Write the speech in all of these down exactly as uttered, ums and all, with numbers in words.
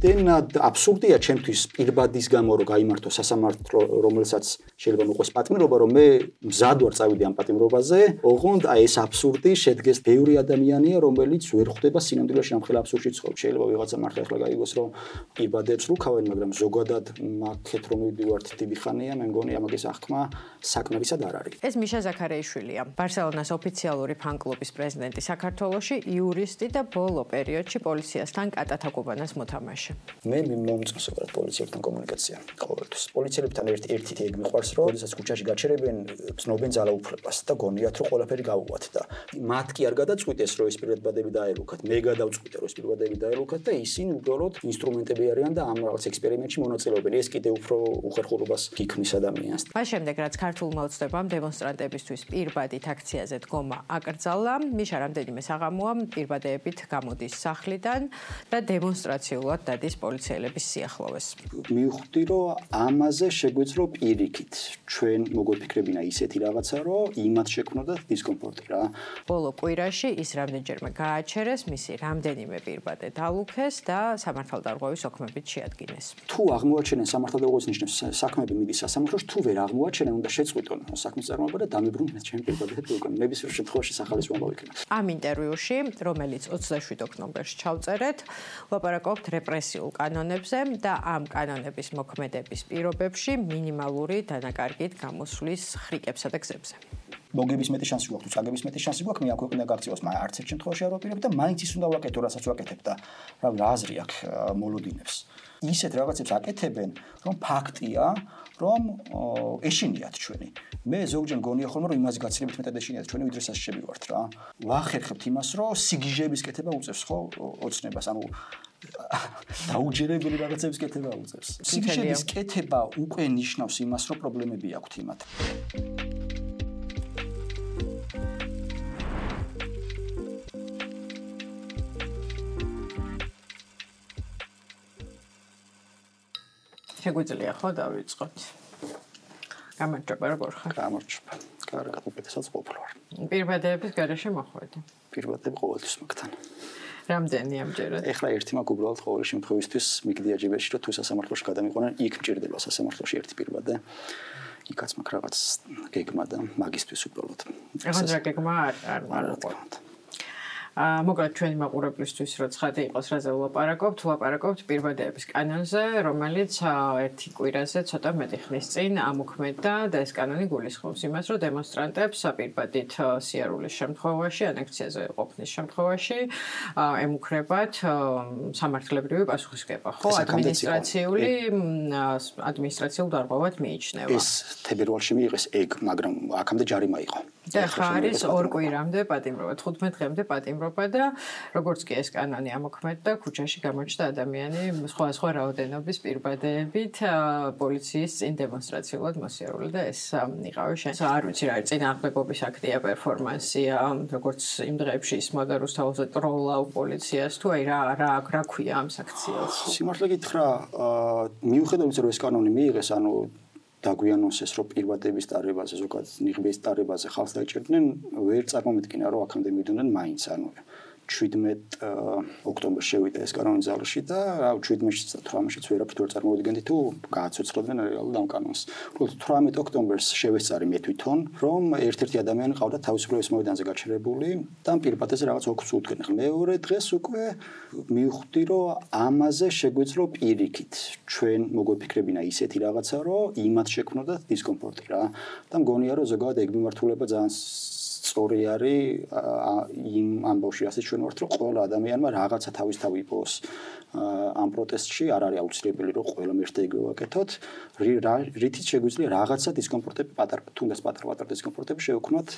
იმდენად აბსურდია ჩემთვის პირბადის გამო რომ გაიმართო სასამართლო რომელსაც შეიძლება მოყვეს პატიმრობა რომ მე მზად ვარ წავიდე ამ პატიმრობაზე ოღონდ აი ეს აბსურდი შედგეს ბევრი ადამიანია რომელიც ვერ ხვდება სინამდვილეში ამ ხელა აბსურდში ცხოვრობს შეიძლება ვიღაცა მართლა ახლა გაიგოს რომ პირბადებს რუქავენ მაგრამ ზოგადად მაგეთ რომ მივდივართ დიდი ხანია მე მგონი ამაგის აღქმა საკმარისად არ არის ეს მიშა ზაქარეიშვილია ბარსელონას ოფიციალური ფან-კლუბის პრეზიდენტი საქართველოში იურისტი და ბოლო პერიოდში პოლიციასთან კატათაკუბანას მოთამაშე მე მომწონს პოლიციასთან კომუნიკაცია ყოველთვის პოლიციელებთან ერთ ერთით ეგ მიყვარს რომ როდესაც ქუჩაში გაჩერებენ ცნობენ ძალაუფლებას და გონიათ რომ ყველაფერი გავუვათ და მათ კი არ გადაწყვიტეს რომ ეს პირბადები დაელუქათ მე გადავწყვიტე რომ ეს პირბადები დაელუქათ და ისინი უბრალოდ ინსტრუმენტები არიან და ამ რაღაც ექსპერიმენტში მონაწილეობენ ეს კიდევ უფრო უხერხულობას გიქმნის ადამიანს მას შემდეგ რაც ქართულმა ოცნებამ დემონსტრანტებისთვის პირბადით აქციაზე დგომა აკრძალა მიშა რამდენიმე საღამოა პირბადეებით გამოდის სახლიდან და დემონსტრაციულად დადის პოლიციელების სიახლოვეს მივხვდი რომ ამაზე შეგვეძლო პირიქით ჩვენ მოგვეფიქრებინა ისეთი რაღაცა რომ იმათ შექმნოდათ დისკომფორტი რა ბოლო კვირაში ის რამდენჯერმე გააჩერეს მისი რამდენიმე პირბადე დალუქეს და სამართალდარღვევის ოქმებით შეადგინეს თუ აღმოაჩენენ სამართალდარღვევის ნიშნებს საქმეები მიდის სასამართლოში თუ ვერ აღმოაჩენენ უნდა შეწყვიტონ საქმის წარმოება და დამიბრუნდნენ ჩემი პირბადეები უკან ნებისმიერ შემთხვევაში სახალისმოება იქნება ამ ინტერვიუში რომელიც ოცდაშვიდ ოქტომბერს ჩავწერეთ ვაპარაკობთ რეპრესიულ კანონებზე და ამ კანონების მოქმედების პირობებში მინიმალური დანაკარგით გამოსვლის ხრიკებსა და გზებზე მოგების მეტი შანსი გვაქვს თუ წაგების მეტი შანსი გვაქვს მე აქ ქვეყნა გაქციოს მაგრამ არც ერთ შემთხვევაში არ ვაპირებ და მაინც ის უნდა ვაკეთო რასაც ვაკეთებ და რა რა აზრი აქვს მოლოდინებს ისეთ რაღაცებს აკეთებენ რომ ფაქტია რომ ეშინიათ ჩვენი მე ზოგჯერ მგონია ხოლმე რომ იმას გაცილებით მეტად ეშინიათ ჩვენი ვიდრე სასჯელი ვართ რა ვახერხებთ იმას რომ სიგიჟების კეთება უწევს ხო ოცნებას ანუ დაუჯერებელი რაღაცების კეთება უწევს სიგიჟების კეთება უკვე ნიშნავს იმას რომ პრობლემები აქვთ იმათ შეგვიძლია ხო დავიწყოთ. გამარჯობა როგორ ხარ? გამარჯობა. კარგად უპირატესად ყოფილი ვარ. პირბადეების გარეშე მოხვედი. პირბადები ყოველთვის მაგთან. რამდენი ამჯერად? ეხლა ერთი მაქვს უბრალოდ ყოველ შემთხვევისთვის მიგდია ჯიბეში რომ თუ სასამართლოში გადამიყვანენ იქ მჭირდება სასამართლოში ერთი პირბადე. იქაც მაქვს რაღაც გეგმა და მაგისტვის უბრალოდ. ახლა რა გეგმა არ არ არ მოკლედ ჩვენი მაყურებლისთვის რო ცხადი იყოს რაზე ვლაპარაკობთ, ვლაპარაკობთ პირბადეების კანონზე, რომელიც ერთი კვირაზე ცოტა მეტი ხნის წინ ამოქმედა და ეს კანონი გულისხმობს იმას, რომ დემონსტრანტებს პირბადით სიარულის შემთხვევაში, ანექსიაზე ყოფნის შემთხვევაში ემუქრებათ სამართლებრივი პასუხისმგება, ხო, ადმინისტრაციული ადმინისტრაციულ დარღვევად მიიჩნევა. ეს თებერვალში მიიღეს ეგ, მაგრამ აქამდე ჯარიმა იყო. და ხა არის ორ კვირამდე პატიმრობა, თხუთმეტ დღემდე პატიმრობა და როგორც კი ეს კანონი ამოქმედდა, ქუჩაში გამოჩნდა ადამიანი სხვა სხვა რაოდენობის პირბადეებით პოლიციის წინ დემონსტრაციულად მოსიარული და ეს იყავი შენ. არ ვიცი რა არის წინააღმდეგობის აქტია, პერფორმანსია, როგორც იმ დღეებში ისმოდა რუსთავზე ტროლავ პოლიციას თუ აი რა რა რა ქვია ამ საქციელს. სიმართლე გითხრა, მიუხედავად იმისა, რომ ეს კანონი მიიღეს, ანუ დაგვიანონსეს რომ პირბადების ტარებაზე ზოგადად ნიღბის ტარებაზე ხალხს დაიჭერდნენ ვერ წარმომედგინა რომ აქამდე მიდოდნენ მაინც ანუ შვიდმეტ ოქტომბერს შევიდა ეს კანონი ძალში და რა შვიდმეტში და თვრამეტშიც ვერაფრით ვერ წარმოვიდგენდი თუ გააცოცხლდნენ რეალურად ამ კანონს. უბრალოდ თვრამეტ ოქტომბერს შევეწარი მე თვითონ რომ ერთ-ერთი ადამიანი ყავდა თავისუფლების მოედანზე გაჩერებული და ამ პირბადეზე რაღაც ოქს უდგნენ. მეორე დღეს უკვე მივხვდი რომ ამაზე შეგვეძლო პირიქით ჩვენ მოგვეფიქრებინა ისეთი რაღაცა რომ იმათ შექმნოდათ დისკომფორტი რა და მგონია რომ ზოგადად ეგ მიმართულება ძალიან სწორი არის იმ ამბავში რასაც ჩვენ ვართ რომ ყველა ადამიანმა რაღაცა თავისთავად იპოვოს ამ პროტესტში არ არის აუცილებელი რომ ყველამ ერთად ეგრე ვაკეთოთ რითიც შეგვიძლია რაღაცა დისკომფორტები პატარ თუნდაც პატარ-პატარ დისკომფორტები შევქმნათ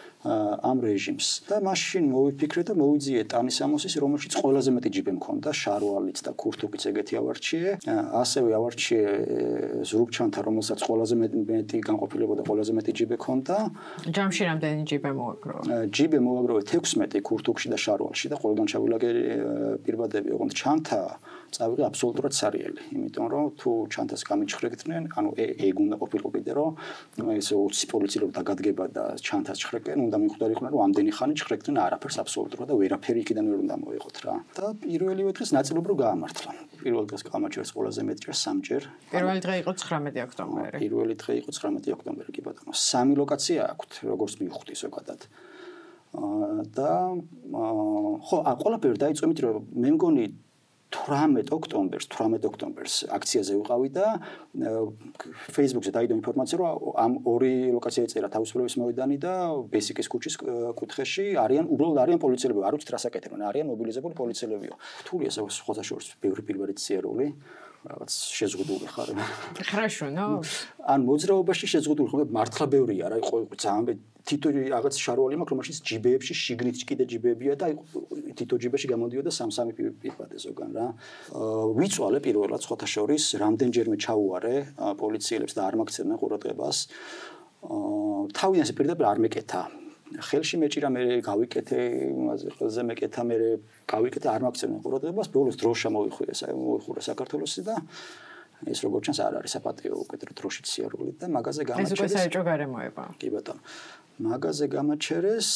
ამ რეჟიმს და მაშინ მოვიფიქრე და მოვიძიე ტანისამოსის რომელშიც ყველაზე მეტი ჯიბე მქონდა შარვალიც და ქურთუკიც ეგეთი ავარჩიე ასევე ავარჩიე ზურგჩანთა რომელსაც ყველაზე მეტი განყოფილება და ყველაზე მეტი ჯიბე ქონდა ჯამში რამდენი ჯიბე მოაგროვა ჯიბე მოაგროვე თექვსმეტი ქურთუკში და შარვალში და ყველგან ჩავილაგე პირბადები ოღონდ ჩანთა წავიღე აბსოლუტურად სარიელი, იმიტომ რომ თუ ჩანთას გამიჩხრეკდნენ, ანუ ეგ უნდა ყოფილიყო კიდე რომ ეს ოცი პოლიცია რომ დაგადგება და ჩანთას ჩხრეკენ, უნდა მიხვდარიყვნენ რომ ამდენი ხანი ჩხრეკდნენ არაფერს აბსოლუტურად და ვერაფერი იქიდან ვერ უნდა მოეყოთ რა. და პირველივე დღეს ნაწილობრივ გაამართლა. პირველ დღეს გამარჯვეს ყველაზე მეტჯერ სამჯერ. პირველი დღე იყო ცხრამეტი ოქტომბერი. პირველი დღე იყო ცხრამეტი ოქტომბერი კი ბატონო. სამი ლოკაცია აქვთ, როგორც მივხვდი ზოგადად. და ხო, ყველაფერი დაიწყო იმით რომ მე მგონი თვრამეტ ოქტომბერს, თვრამეტ ოქტომბერს აქციაზე ვიყავი და Facebook-ზე დაიდო ინფორმაცია რომ ამ ორი ლოკაცია ეწერა თავისუფლების მოედანი და ბესიკის ქუჩის კუთხეში არიან უბრალოდ არიან პოლიციელები, არ ვიცით რას აკეთებენ, არიან მობილიზებული პოლიციელებიო. რთული ეს ხოთა შორის ბევრი პირველი ციერული რაღაც შეზღუდული ხარ. Хорошо, но ან მოძრაობაში შეზღუდული ხომ მართლა ბევრია რა, იყო ძალიან თითო რაღაც შარვალი მაქვს, რომელშიც ჯიბეებში შიგნით კიდე ჯიბეებია და თითო ჯიბეში გამოდიოდა სამ-სამი პირბადე ზოგან რა. ვიწვალე პირველად ხოთა შორის, რამდენჯერმე ჩაუარე პოლიციელებს და არ მაგცერდნენ ყურადღებას. თავიანსი პირდაპირ არ მეკეთა. ხელში მეჭირა მე გავიკეთე, იმაზე ყველაზე მეკეთა მე გავიკეთე არ მაგცერდნენ ყურადღებას, ბოლოს დროშა მოიხურე, მოიხურე საქართველოსი და ეს როგორც ჩანს არ არის საპატიო უკეთ დროშით სიარული და მაგაზე გამაჩერეს. ეს უკვე საერთო გარემოება. კი ბატონო. მაგაზე გამაჩერეს,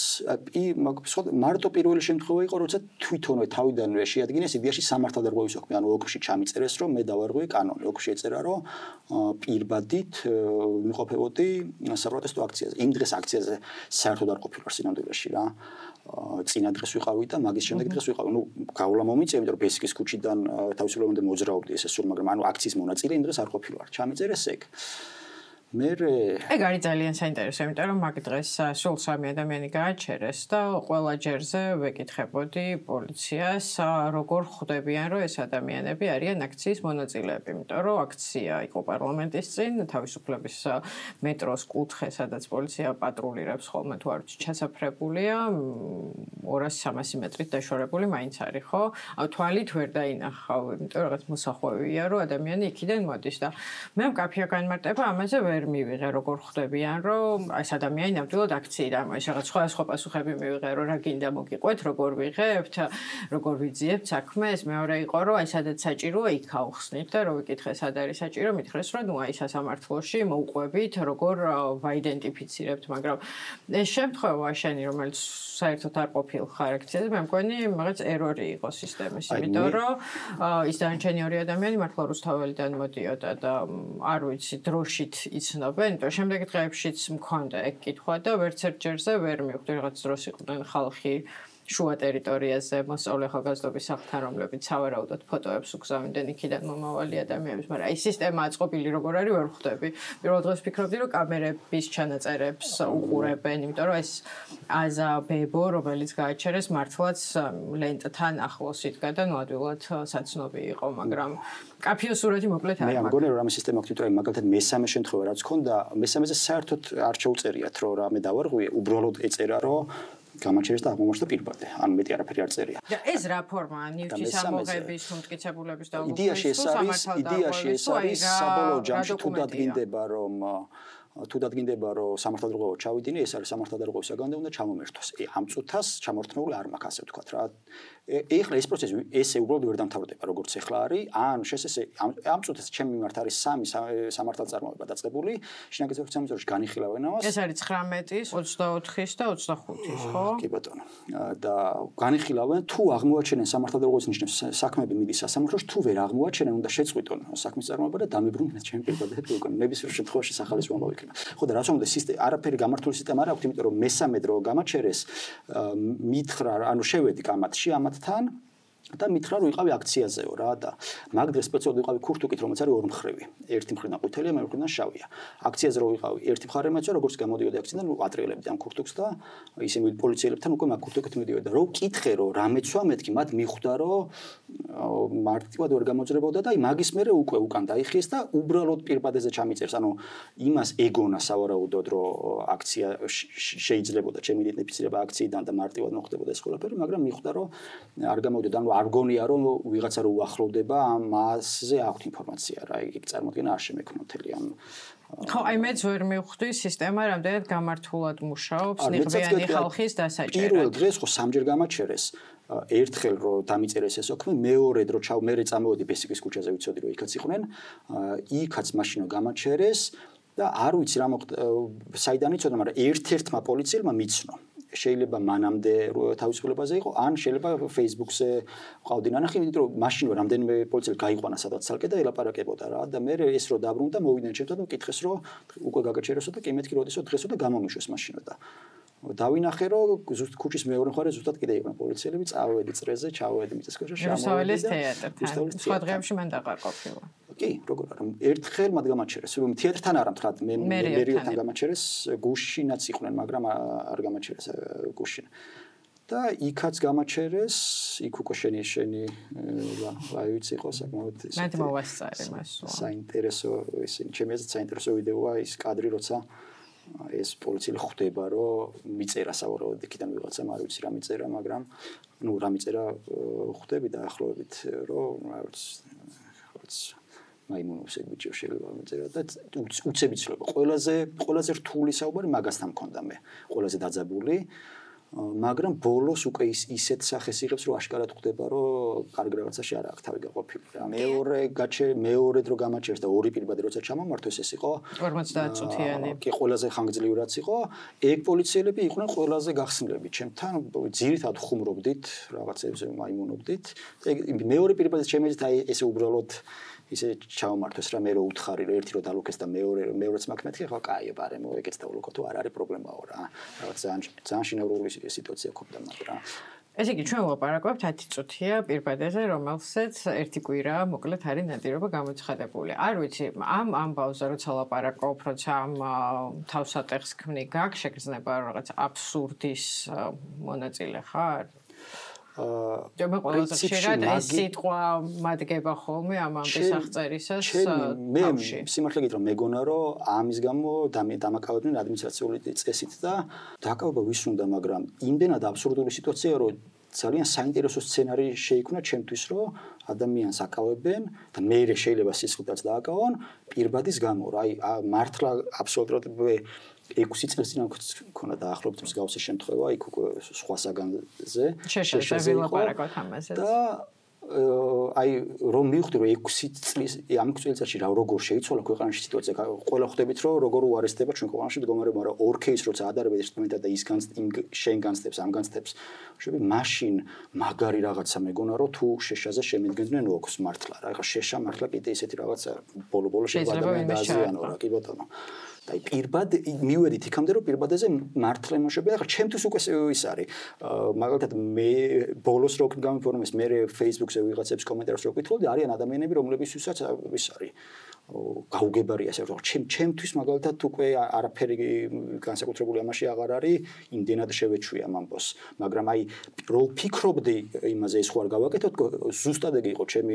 მარტო პირველი შემთხვევა იყო, როცა თვითონვე თავიდანვე შეადგინეს იდეაში სამართალდარღვევის ოქმი, ანუ ოქში ჩამიწერეს, რომ მე დავარღვე კანონი. ოქში ეწერა, რომ პირბადით ვიმყოფებოდი საპროტესტო აქციაზე. იმ დღეს აქციაზე საერთოდ არ ყოფილა სინამდვილეში რა. წინა დღეს ვიყავი და მაგის შემდეგ დღეს ვიყავი. ნუ გავლა მომიწევი, რომ ბესიკის ქუჩიდან თავისუფლებამდე მოძრაობდი ესე სულ, მაგრამ ანუ აქციის მონაწილე იმ დღეს არ ყოფილა. ჩამიწერეს ეგ. მე ეგ არის ძალიან საინტერესო, იმიტომ რომ მაგ დღეს სულ სამი ადამიანი გააჩერეს და ყველა ჯერზე ვეკითხებოდი პოლიციას, როგორ ხვდებიან, რომ ეს ადამიანები არიან აქციის მონაწილეები, იმიტომ რომ აქცია იყო პარლამენტის წინ, თავისუფლების მეტროს კუთხე, სადაც პოლიცია პატრულირებს ხოლმე თუ არ ვიცი, ჩასაფრებულია ორასი სამასი მეტრით დაშორებული მაინც არის, ხო? თვალით ვერ დაინახავ, იმიტომ რომ რაღაც მოსახვევია, რომ ადამიანი იქიდან მოდის და მე მკაფია განმარტება ამაზე ვერ მივიღე როგორ ხვდებიან რომ ეს ადამიანი ნამდვილად აქციიდან მოდის რაღაც სხვა პასუხები მივიღე რომ რა გინდა მოგიყვეთ როგორ ვიღებთ როგორ ვიძიებთ საქმეს მეორე იყო რომ აი სადაც საჭიროა იქ ავხსნით და რო ვიკითხე სად არის საჭირო მითხრეს რომ ნუ აი სასამართლოში მოუყვებით როგორ ვაიდენტიფიცირებთ მაგრამ ეს შემთხვევა შენი რომელიც საერთოდ არ ყოფილ ხარ აქციაზე მე მგონი რაღაც ერორი იყო სისტემის იმიტომ რომ ის დანარჩენი ორი ადამიანი მართლა რუსთაველიდან მოდიოდა და არ ვიცი დროშით იცნობენ, იმიტომ შემდეგ დღეებშიც მქონდა ეგ კითხვა და ვერც ერთ ჯერზე ვერ მივხვდი რაღაც დროს იყვნენ ხალხი შუა ტერიტორიაზე მოსწავლე ახალგაზრდობის სახლთან, რომლებიც სავარაუდოდ ფოტოებს უგზავნდნენ იქიდან მომავალი ადამიანების, მაგრამ აი სისტემა აწყობილი როგორ არის ვერ ხვდები. პირველ დღეს ვფიქრობდი, რომ კამერების ჩანაწერებს უყურებენ, იმიტომ რომ ეს აზა ბებო, რომელიც გააჩერეს, მართლაც ლენტთან ახლოს იდგა და ნუ ადვილად საცნობი იყო, მაგრამ კაფიო სურათი მოკლედ არის. მე ამგონი რომ ამ სისტემა აქტიურია, მაგალითად მესამე შემთხვევა რაც ქონდა, მესამეზე საერთოდ არ შეუწერიათ, რომ რამე დავარღვიე, უბრალოდ ეწერა, რომ გამაჩერეს და აღმოჩნდა პირბადე. ან მეტი არაფერი არ წერია. და ეს რა ფორმაა? ნივთის ამოღების, უმტკიცებულების და იდეაში ეს არის, იდეაში ეს არის საბოლოო ჯამში თუ დადგინდება, რომ თუ დადგინდება, რომ სამართალდარღვევა ჩავიდინე, ეს არის სამართალდარღვევის საგანძე უნდა ჩამომერთოს. ამ წუთას ჩამორთმეული არ მაქვს ასე ვთქვათ რა. ეხლა ეს პროცესი ესე უბრალოდ ვერ დამთავრდება, როგორც ეხლა არის. ან შესესე ამ წუთას ჩემი მიმართ არის სამი სამართალწარმოება დაწყებული. შინაგანის სამინისტროში განიხილავენ ამას. ეს არის ცხრამეტის, ოცდაოთხის და ოცდახუთის, ხო? კი ბატონო. და განიხილავენ თუ აღმოაჩენენ სამართალდარღვევის ნიშნებს საქმეები მიდის სასამართლოში, თუ ვერ აღმოაჩენენ, უნდა შეწყვიტონ საქმის წარმოება და დამიბრუნდნენ ჩემი პირბადეები უკვე ნებისმიერ შემთხვევაში სახალისო ამბავი იქნება. ხო და რას უნდა სისტემა არაფერი გამართული სისტემა არ აქვს, იმიტომ რომ მესამე დრო გამაჩერეს მითხრა, ანუ შევედი კამათში ამათთან და მითხრა რომ ვიყავი აქციაზეო რა და მაგ დღეს სპეციალურად ვიყავი ქურთუკით, რომელიც არის ორმხრივი. ერთი მხრიდან ყვითელია, მეორე მხრიდან შავია. აქციაზე რო ვიყავი, ერთი მხარე მეცვა, როგორც გამოდიოდი აქციიდან, ატრიელებდი ამ ქურთუკს და ისე მივიდი პოლიციელებთან უკვე მაგ ქურთუკით მიდიოდა. რო ვკითხე რომ რა მეცვა მეთქი, მათ მიხვდა რომ მარტივად ვერ გამოძრებოდა და აი მაგის მერე უკვე უკან დაიხიეს და უბრალოდ პირბადეზე ჩამიწერს. ანუ იმას ეგონა სავარაუდოდ რომ აქცია შეიძლებოდა ჩემი იდენტიფიცირება აქციიდან და მარტივად მოხდებოდა ეს ყველაფერი, მაგრამ მიხვდა რომ არ გამოდიოდა. ანუ არ გონია რომ ვიღაცა რო უახლოვდება ამაზე აქვს ინფორმაცია რა, იქ წარმოდგენა არ შემექნო მთელი ამ ხო, აი მეც ვერ მივხვდი სისტემა რამდენად გამართულად მუშაობს ნიღბიანი ხალხის დასაჭერად. პირველ დღეს ხო სამჯერ გამაჩერეს. ერთხელ რომ დამიწერეს ეს ოქმე, მეორედ რომ ჩავ მერე წამოვედი ბესიკის ქუჩაზე ვიცოდი რომ იქაც იყვნენ, იქაც მაშინ გამაჩერეს და არ ვიცი რა მოხდა საიდან იცოდა, მაგრამ ერთ-ერთმა პოლიციელმა მიცნო. შეიძლება მანამდე თავისუფლებაზე იყო, ან შეიძლება Facebook-ზე ყავდი ნანახი, იმიტომ რომ მაშინ რამდენიმე პოლიციელი გაიყვანა სადაც ცალკე და ელაპარაკებოდა რა და მე ეს რო დაბრუნდა, მოვიდნენ ჩემთან და მკითხეს რომ უკვე გაგაჩერესო და კი მეთქი როდესო დღესო და გამომიშვეს მაშინო და დავინახე რომ ზუსტ ქუჩის მეორე მხარე ზუსტად კიდე იყვნენ პოლიციელები, წავედი წრეზე, ჩავედი მიწის ქვეშ, შემოვედი თეატრთან. სხვა დღეებში მან დაყარ ყოფილა. კი, როგორ არა, ერთხელ მათ გამაჩერეს, რომ თეატრთან არა მთლად მე მერიოთან გამაჩერეს, გუშინაც იყვნენ, მაგრამ არ გამაჩერეს გუშინ. და იქაც გამაჩერეს, იქ უკვე შენი შენი აი ვიცი იყო საკმაოდ ისე. მე მოვასწარე მას. საინტერესო ისინი, ჩემი აზრით საინტერესო ვიდეოა ის კადრი, როცა ეს პოლიციელი ხვდება, რომ მიწერა სავარაუდოდ იქიდან ვიღაცამ, არ ვიცი რა მიწერა, მაგრამ ნუ რა მიწერა ხვდები და ახლოვებით, რომ რა ვიცი მაიმუნობს ეგ ბიჭო შეიძლება მიწერა და უცებ იცლება. ყველაზე ყველაზე რთული საუბარი მაგასთან მქონდა მე. ყველაზე დაძაბული მაგრამ ბოლოს უკვე ის ისეთ სახეს იღებს რომ აშკარად ხვდება რომ კარგ რაღაცაში არ აქვს თავი გაყოფილი რა. მეორე გაჩე მეორედ რო გამაჩერს და ორი პირბადე როცა ჩამომართვეს ეს იყო ორმოცდაათ წუთიანი. კი ყველაზე ხანგრძლივად იყო. ეგ პოლიციელები იყვნენ ყველაზე გახსნილები. ჩემთან ძირითადად ხუმრობდით რაღაცებზე მაიმუნობდით. ეგ მეორე პირბადე შემეძით აი ესე უბრალოდ ისე ჩავმართვეს რა მე რო უთხარი რომ ერთი რო დალუქეს და მეორე მეორეც მაქვს მეთქი ხო კაია ბარემო ეგეც დავლუქო თუ არ არის პრობლემაო რა. რაღაც ძალიან ძალიან შინაურული სიტუაცია ქონდა მაგრამ ესე იგი ჩვენ ვაპარაკობთ ათი წუთია პირბადეზე რომელსაც ერთი კვირა მოკლედ არის ნადირობა გამოცხადებული. არ ვიცი ამ ამბავზე როცა ლაპარაკობ როცა ამ თავსატეხს ქმნი გაქვს შეგრძნება რაღაც აბსურდის მონაწილე ხარ? აა მე ყველაზე ხშირად ეს სიტყვა მადგება ხოლმე ამ ამბის აღწერისას მე სიმართლე გითხრა მეგონა რომ ამის გამო დამაკავებდნენ ადმინისტრაციული წესით და დაკავება ვის უნდა მაგრამ იმდენად აბსურდული სიტუაცია რომ ძალიან საინტერესო სცენარი შეიქმნა ჩემთვის რომ ადამიანს აკავებენ და მე შეიძლება სისხლდაც დააკავონ პირბადის გამო რა აი მართლა აბსოლუტურად ექვსი წელს წინ მქონდა დაახლოებით მსგავსი შემთხვევა იქ უკვე სხვა საგანზე შეშეშე ვილაპარაკოთ ამაზე და აი რომ მივხვდი რომ ექვსი წლის ამ წელიწადში რა როგორ შეიცვალა ქვეყანაში სიტუაცია ყველა ხვდებით რომ როგორ უარესდება ჩვენ ქვეყანაში მდგომარეობა მაგრამ ორ кейს როცა ადარებენ ინსტრუმენტად და ის შენ განცდებს ამ განცდებს შეიძლება მაშინ მაგარი რაღაცა მეგონა რომ თუ შეშაზე შემედგენდნენ ოქს მართლა რა ეხლა შეშა მართლა კიდე ისეთი რაღაცა ბოლო-ბოლო შეიძლება ადამიანი დააზიანო რა კი ბატონო აი პირბად მივედით იქამდე რომ პირბადეზე მართლა იმუშავებია ახლა ჩემთვის უკვე ის არის მაგალითად მე ბოლოს რო გამიფორმეს მე Facebook-ზე ვიღაცებს კომენტარებს რო ვკითხულობდი არიან ადამიანები რომლებისთვისაც ის არის გაუგებარია ასე რომ ჩემ ჩემთვის მაგალითად უკვე არაფერი განსაკუთრებული ამაში აღარ არის იმდენად შევეჩვია ამ ამბოს მაგრამ აი რო ფიქრობდი იმაზე ეს ხო არ გავაკეთოთ ზუსტად ეგ იყო ჩემი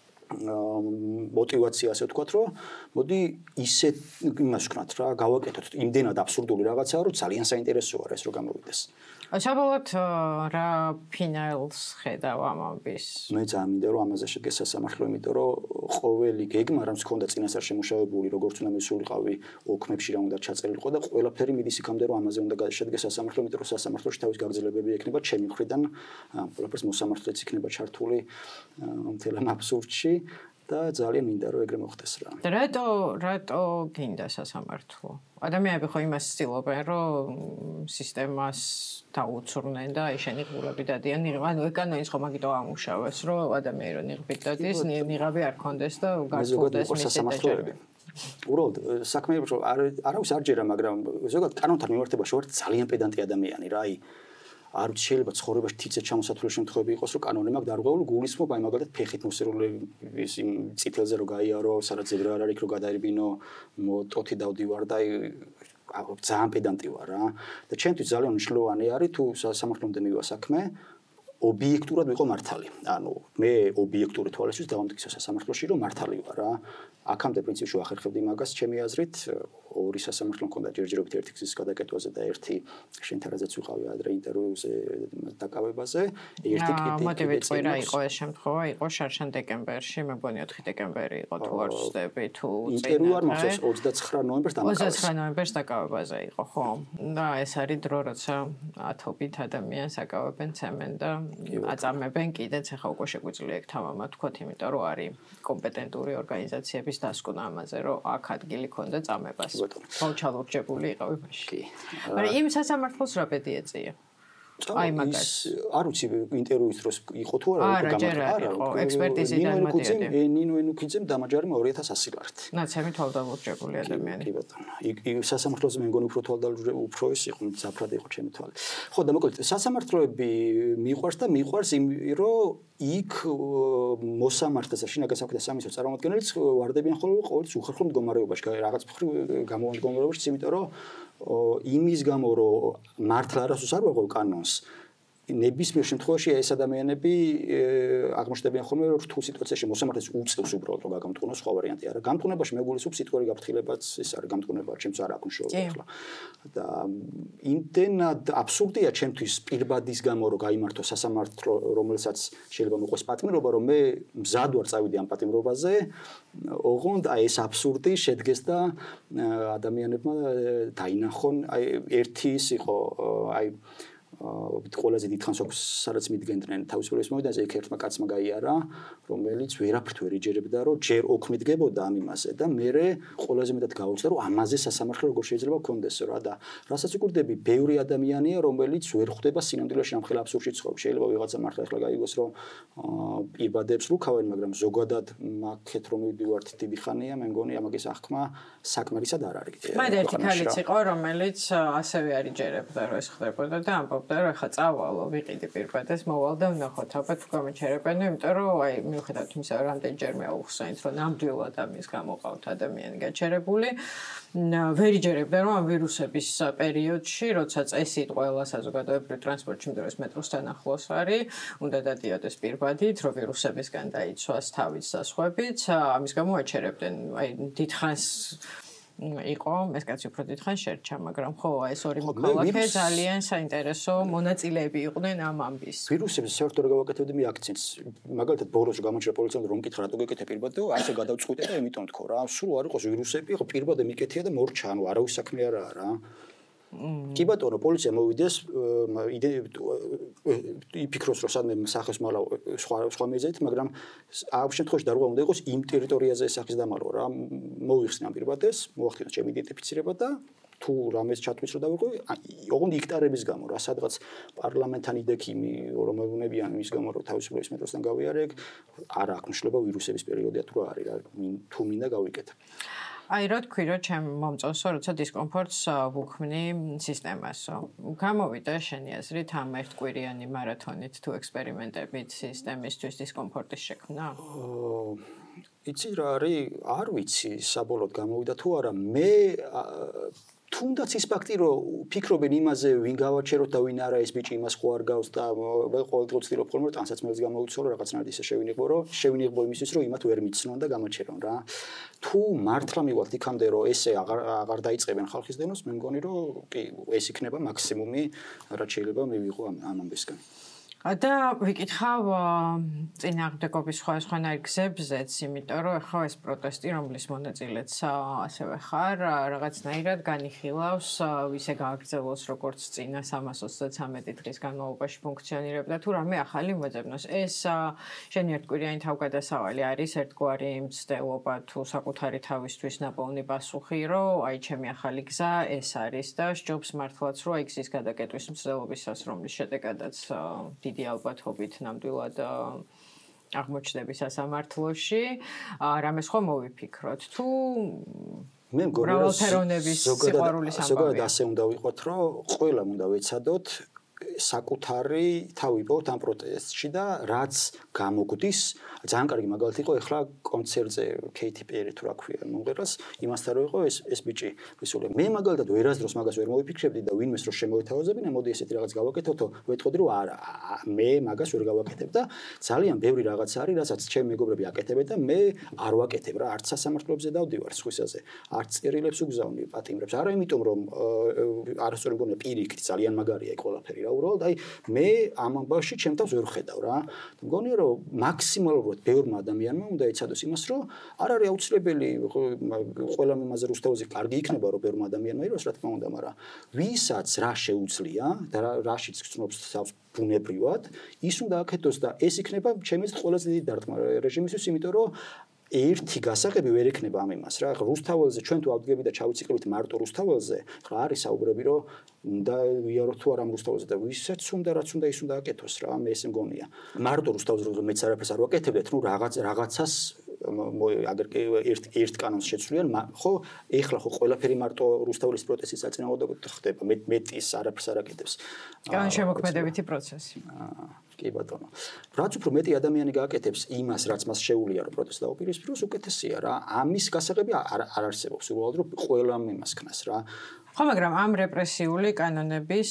мотивация ასე ვთქვათ რომ მოდი ისე იმას ვქნათ რა გავაკეთოთ იმდენად აბსურდული რაღაცაა რომ ძალიან საინტერესოა ეს რომ გამოვიდეს საბოლოოდ რა ფინალს ხედავ ამ ამბის მე ძალიან მინდა რომ ამაზე შედგეს სასამართლო იმიტომ რომ ყოველი გეგმა რამც ქონდა წინასწარ შემუშავებული როგორც უნდა მისულიყავი ოქმებში რა უნდა ჩაწერილიყო და ყველაფერი მიდის იქამდე რომ ამაზე უნდა შედგეს სასამართლო იმიტომ რომ სასამართლოში თავის გაგრძელებები ექნება ჩემი მხრიდან ყველაფერს მოსამართლეც იქნება ჩართული მთელ ამ აბსურდში და ძალიან მინდა რომ ეგრე მოხდეს რა. რატო რატო გინდა სასამართლო? ადამიანები ხო იმას ცდილობენ რომ სისტემას დაუცურნენ და აი შენი ღულები დადიან, ანუ ეკანონის ხო მაგიტო ამუშავეს რომ ადამიანი რომ ნიღბით დადის, ნიღაბი არ კონდეს და გასულდეს მისი უბრალოდ საქმეები რომ არავის არ ჯერა, მაგრამ ზოგადად კანონთან მიმართებაში ვარ ძალიან პედანტი ადამიანი რა, აი არ ვიცი შეიძლება ცხოვრებაში თიცეთ ჩამოსათვლელი შემთხვევები იყოს რომ კანონი მაქვს დარღვეული გულისხმობ აი მაგალითად ფეხით მოსერული ის იმ წიფელზე რომ გაიარო სადაც ზებრა არ არის რომ გადაერბინო ტოთი დავდივარ და აი ძალიან პედანტი ვარ რა და ჩემთვის ძალიან მნიშვნელოვანი არის თუ სამართლომდე მივა საქმე ობიექტურად ვიყო მართალი. ანუ მე ობიექტური თვალისაჩინო დავამტკიცე სასამართლოში, რომ მართალი ვარ რა. აქამდე პრინციპში ვახერხებდი მაგას, ჩემი აზრით, ორი სასამართლო მქონდა ჯერჯერობით ერთი გზის გადაკეთვაზე და ერთი შენთარაძეც ვიყავი ადრე ინტერვიუზე დაკავებაზე. ერთი კიდე მოტივი წვირა იყო ეს შემთხვევა, იყო შარშან დეკემბერში, მე მგონი ოთხი დეკემბერი იყო თუ არ ვცდები, თუ ინტერვიუ არ მახსოვს ოცდაცხრა ნოემბერს დამაკავეს. ოცდაცხრა ნოემბერს დაკავებაზე იყო, ხო. და ეს არის დრო, როცა ათობით ადამიანს აკავებენ ცემენ და აწამებენ კიდეც, ახლა უკვე შეგვიძლია ეგ თამამად ვთქვათ, იმიტომ რომ არის კომპეტენტური ორგანიზაციების დასკვნა ამაზე, რომ აქ ადგილი ქონდა წამებას. ჩალურჯებული იყავი მაშინ. მაგრამ იმ სასამართლოს რა ბედი ეწია? აი მაგას. არ ვიცი ინტერვიუის დროს იყო თუ არა, გამარჯვება. არა, ექსპერტიზიდან მოდიოდი. ნინო ენუქიძემ დამაჯერმა ორი ათას ასი ლარით. ნაცემი თვალდამორჯებული ადამიანი. კი ბატონო. იქ სასამართლოზე მე მგონი უფრო თვალდამორჯებული უფრო ის იყო, ზაფრად იყო ჩემი თვალი. ხო და მოკლედ სასამართლოები მიყვარს და მიყვარს იმ რომ იქ მოსამართლეს და შინაგან საქმეთა სამინისტროს წარმომადგენლებს ვარდებიან ხოლმე ყოველთვის უხერხო მდგომარეობაში, რაღაც მხრივ გამოვან მდგომარეობაში, იმიტომ რომ იმის გამო რომ მართლა არასდროს არ ვაღვევ კანონს ნებისმიერ შემთხვევაში ეს ადამიანები აღმოჩნდებიან ხოლმე რომ რთულ სიტუაციაში მოსამართლეს უწევს უბრალოდ რომ გაგამტყუნოს სხვა ვარიანტი არა გამტყუნებაში მეგულისხმობს სიტყვური გაფრთხილებაც ეს არის გამტყუნება ჩემს არ აქვს შოუ ახლა და იმდენად აბსურდია ჩემთვის პირბადის გამო რომ გაიმართო სასამართლო რომელსაც შეიძლება მოყვეს პატიმრობა რომ მე მზად ვარ წავიდე ამ პატიმრობაზე ოღონდ აი ეს აბსურდი შედგეს და ადამიანებმა დაინახონ აი ერთი ის იყო აი ყველაზე დიდხანს სადაც მიდგენდნენ თავისუფლების მოედანზე იქ ერთმა კაცმა გაიარა რომელიც ვერაფრით ვერ იჯერებდა რომ ჯერ ოქმი დგებოდა ამ იმაზე და მე ყველაზე მეტად გაუწევ რომ ამაზე სასამართლო როგორ შეიძლება გქონდეს რა და რასაც ვიკურდები ბევრი ადამიანია რომელიც ვერ ხვდება სინამდვილეში ამ ხელა აბსურდში ცხოვრობს შეიძლება ვიღაცა მართლა ახლა გაიგოს რომ პირბადებს რუქავენ მაგრამ ზოგადად მაგეთ რომ მივდივართ დიდი ხანია მე მგონი ამაგის აღქმა საკმარისად არ არის მაგრამ ერთი ქალიც იყო რომელიც ასევე არ იჯერებდა რომ ეს ხდებოდა და ამბობდა რომ ახლა წავალო ვიყიდი პირბადეს მოვალ და ვნახოთ აბა თუ გამეჩერებენ იმიტომ რომ აი მიუხედავად იმისა რომ რამდენჯერმე აუხსენით რომ ნამდვილად ამის გამოყავთ ადამიანი გაჩერებული ვერ იჯერებდა რომ ამ ვირუსების პერიოდში როცა წესით ყველა საზოგადოებრივ ტრანსპორტში მდროს მეტროსთან ახლოს არის უნდა დადიოდეს პირბადით რომ ვირუსებისგან დაიცვას თავის საზღვებით ამის გამო აჩერებდნენ აი დიდხანს იყო ეს კაცი უფრო დიდხანს შერჩა მაგრამ ხო ეს ორი მოქალაქე ძალიან საინტერესო მონაწილეები იყვნენ ამ ამბის ვირუსების საერთოდ გავაკეთებდი მე აქცენტს მაგალითად ბოროში გამოჩერა პოლიციამ რომ მკითხა რატო გეკეთე პირბადე და ასე გადავწყვიტე და იმიტომ თქო რა სულ არ იყოს ვირუსები იყო პირბადე მიკეთია და მორჩა ანუ არავის საქმე არაა რა კი ბატონო პოლიცია მოვიდეს იფიქროს რომ სადმე სახეს მალა სხვა სხვა მიზეზით მაგრამ ამ შემთხვევაში დარღვევა უნდა იყოს იმ ტერიტორიაზე სახის დამალვა რა მოიხსნა პირბადეს მოახდინა ჩემი იდენტიფიცირება და თუ რამეს ჩათვლის რომ დავიყვი ოღონდ იქტარების გამო რა სადღაც პარლამენტთან იდექიმი რომეუნებიან იმის გამო რომ თავისუფლების მეტროსთან გავიარე არ აქვს მნიშვნელობა ვირუსების პერიოდია თუ რა არის რა თუ მინდა გავიკეთე აი რა თქვი რომ ჩემ მომწონსო როცა დისკომფორტს ვუქმნი სისტემასო გამოვიდა შენი აზრით ამ ერთკვირიანი მარათონით თუ ექსპერიმენტებით სისტემისთვის დისკომფორტის შექმნა იცი რა არის არ ვიცი საბოლოოდ გამოვიდა თუ არა მე თუნდაც ის ფაქტი რომ ფიქრობენ იმაზე ვინ გავაჩეროთ და ვინ არა ეს ბიჭი იმას ხო არ გავს და ყოველდღე ვცდილობ ხოლმე რომ ტანსაცმელს გამოვიცო რომ რაღაცნაირად ისე შევინიღო რომ შევინიღო იმისთვის რომ იმათ ვერ მიცნონ და გამაჩერონ რა თუ მართლა მივალთ იქამდე რომ ესე აღარ აღარ დაიწყებენ ხალხის დენოს მე მგონი რომ კი ეს იქნება მაქსიმუმი რაც შეიძლება მივიღო ამ ამბისგან და ვიკითხავ წინააღმდეგობის სხვა სხვანაირ გზებზეც, იმიტომ რომ ახლა ეს პროტესტი, რომლის მონაწილეც ასევე ხარ, რაღაცნაირად განიხილავს ისე გააგრძელოს როგორც წინა სამას ოცდათვრამეტი დღის განმავლობაში ფუნქციონირებდა თუ რამე ახალი მოძებნოს. ეს შენი ერთკვირიანი თავგადასავალი არის ერთგვარი მცდელობა თუ საკუთარი თავისთვის ნაპოვნი პასუხი, რომ აი ჩემი ახალი გზა ეს არის და სჯობს მართლაც რომ აი გზის გადაკეტვის მცდელობისას რომლის შედეგადაც დიდი ალბათობით ნამდვილად აღმოჩნდები სასამართლოში, რამე სხვა მოვიფიქროთ. თუ მე მგონი მრავალფეროვნების სიყვარულის ამბავია. ზოგადად ასე უნდა ვიყოთ, რომ ყველამ უნდა ვეცადოთ საკუთარი თავი პოთ ამ პროტესტში და რაც გამოგვდის, ძალიან კარგი მაგალითი იყო ეხლა კონცერტზე Katy Perry თუ რა ქვია მომღერალს იმასთან რო იყო ეს ეს ბიჭი ვისულე მე მაგალითად ვერასდროს მაგას ვერ მოვიფიქრებდი და ვინმეს რო შემოეთავაზებინა მოდი ესეთი რაღაც გავაკეთოთ ვეტყოდი რომ არა მე მაგას ვერ გავაკეთებ და ძალიან ბევრი რაღაც არის რასაც ჩემი მეგობრები აკეთებენ და მე არ ვაკეთებ რა არც სასამართლოებზე დავდივარ სხვისაზე არც წერილებს უგზავნი პატიმრებს არა იმიტომ რომ არასწორი მგონია პირიქით ძალიან მაგარია ყველაფერი რა უბრალოდ აი მე ამ ამბავში ჩემ თავს ვერ ხედავ რა მგონია რომ მაქსიმალურად ბევრმა ადამიანმა უნდა ეცადოს იმას რომ არ არის აუცილებელი ყველა მიმაზე რუსთავზე კარგი იქნება რომ ბევრმა ადამიანმა იყოს რა თქმა უნდა მაგრამ ვისაც რა შეუძლია და რაშიც გწნობს თავს ბუნებრივად ის უნდა აკეთოს და ეს იქნება ჩემი ყველაზე დიდი დარტყმა რეჟიმისთვის იმიტომ რომ ერთი გასაღები ვერ ექნება ამ იმას რა რუსთაველზე ჩვენ თუ ავდგები და ჩავიციკლებით მარტო რუსთაველზე ხა არის საუბრები რომ უნდა ვიაროთ თუ არა რუსთაველზე და ვისაც უნდა რაც უნდა ის უნდა აკეთოს რა მე ესე მგონია მარტო რუსთაველზე რომ მეც არაფერს არ ვაკეთებდეთ ნუ რაღაც რაღაცას აგერ ერთ ერთ კანონს შეცვლიან ხო ეხლა ხო ყველაფერი მარტო რუსთაველის პროტესტის საწინააღმდეგოდ ხდება მეტის არაფერს არ აკეთებს განშემოქმედებითი პროცესი კი ბატონო რაც უფრო მეტი ადამიანი გააკეთებს იმას რაც მას შეუძლია რომ პროტესტ დაუპირისპიროს უკეთესია რა ამის გასაღები არ არ არსებობს უბრალოდ რომ ყველამ იმას ქნას რა ხო მაგრამ ამ რეპრესიული კანონების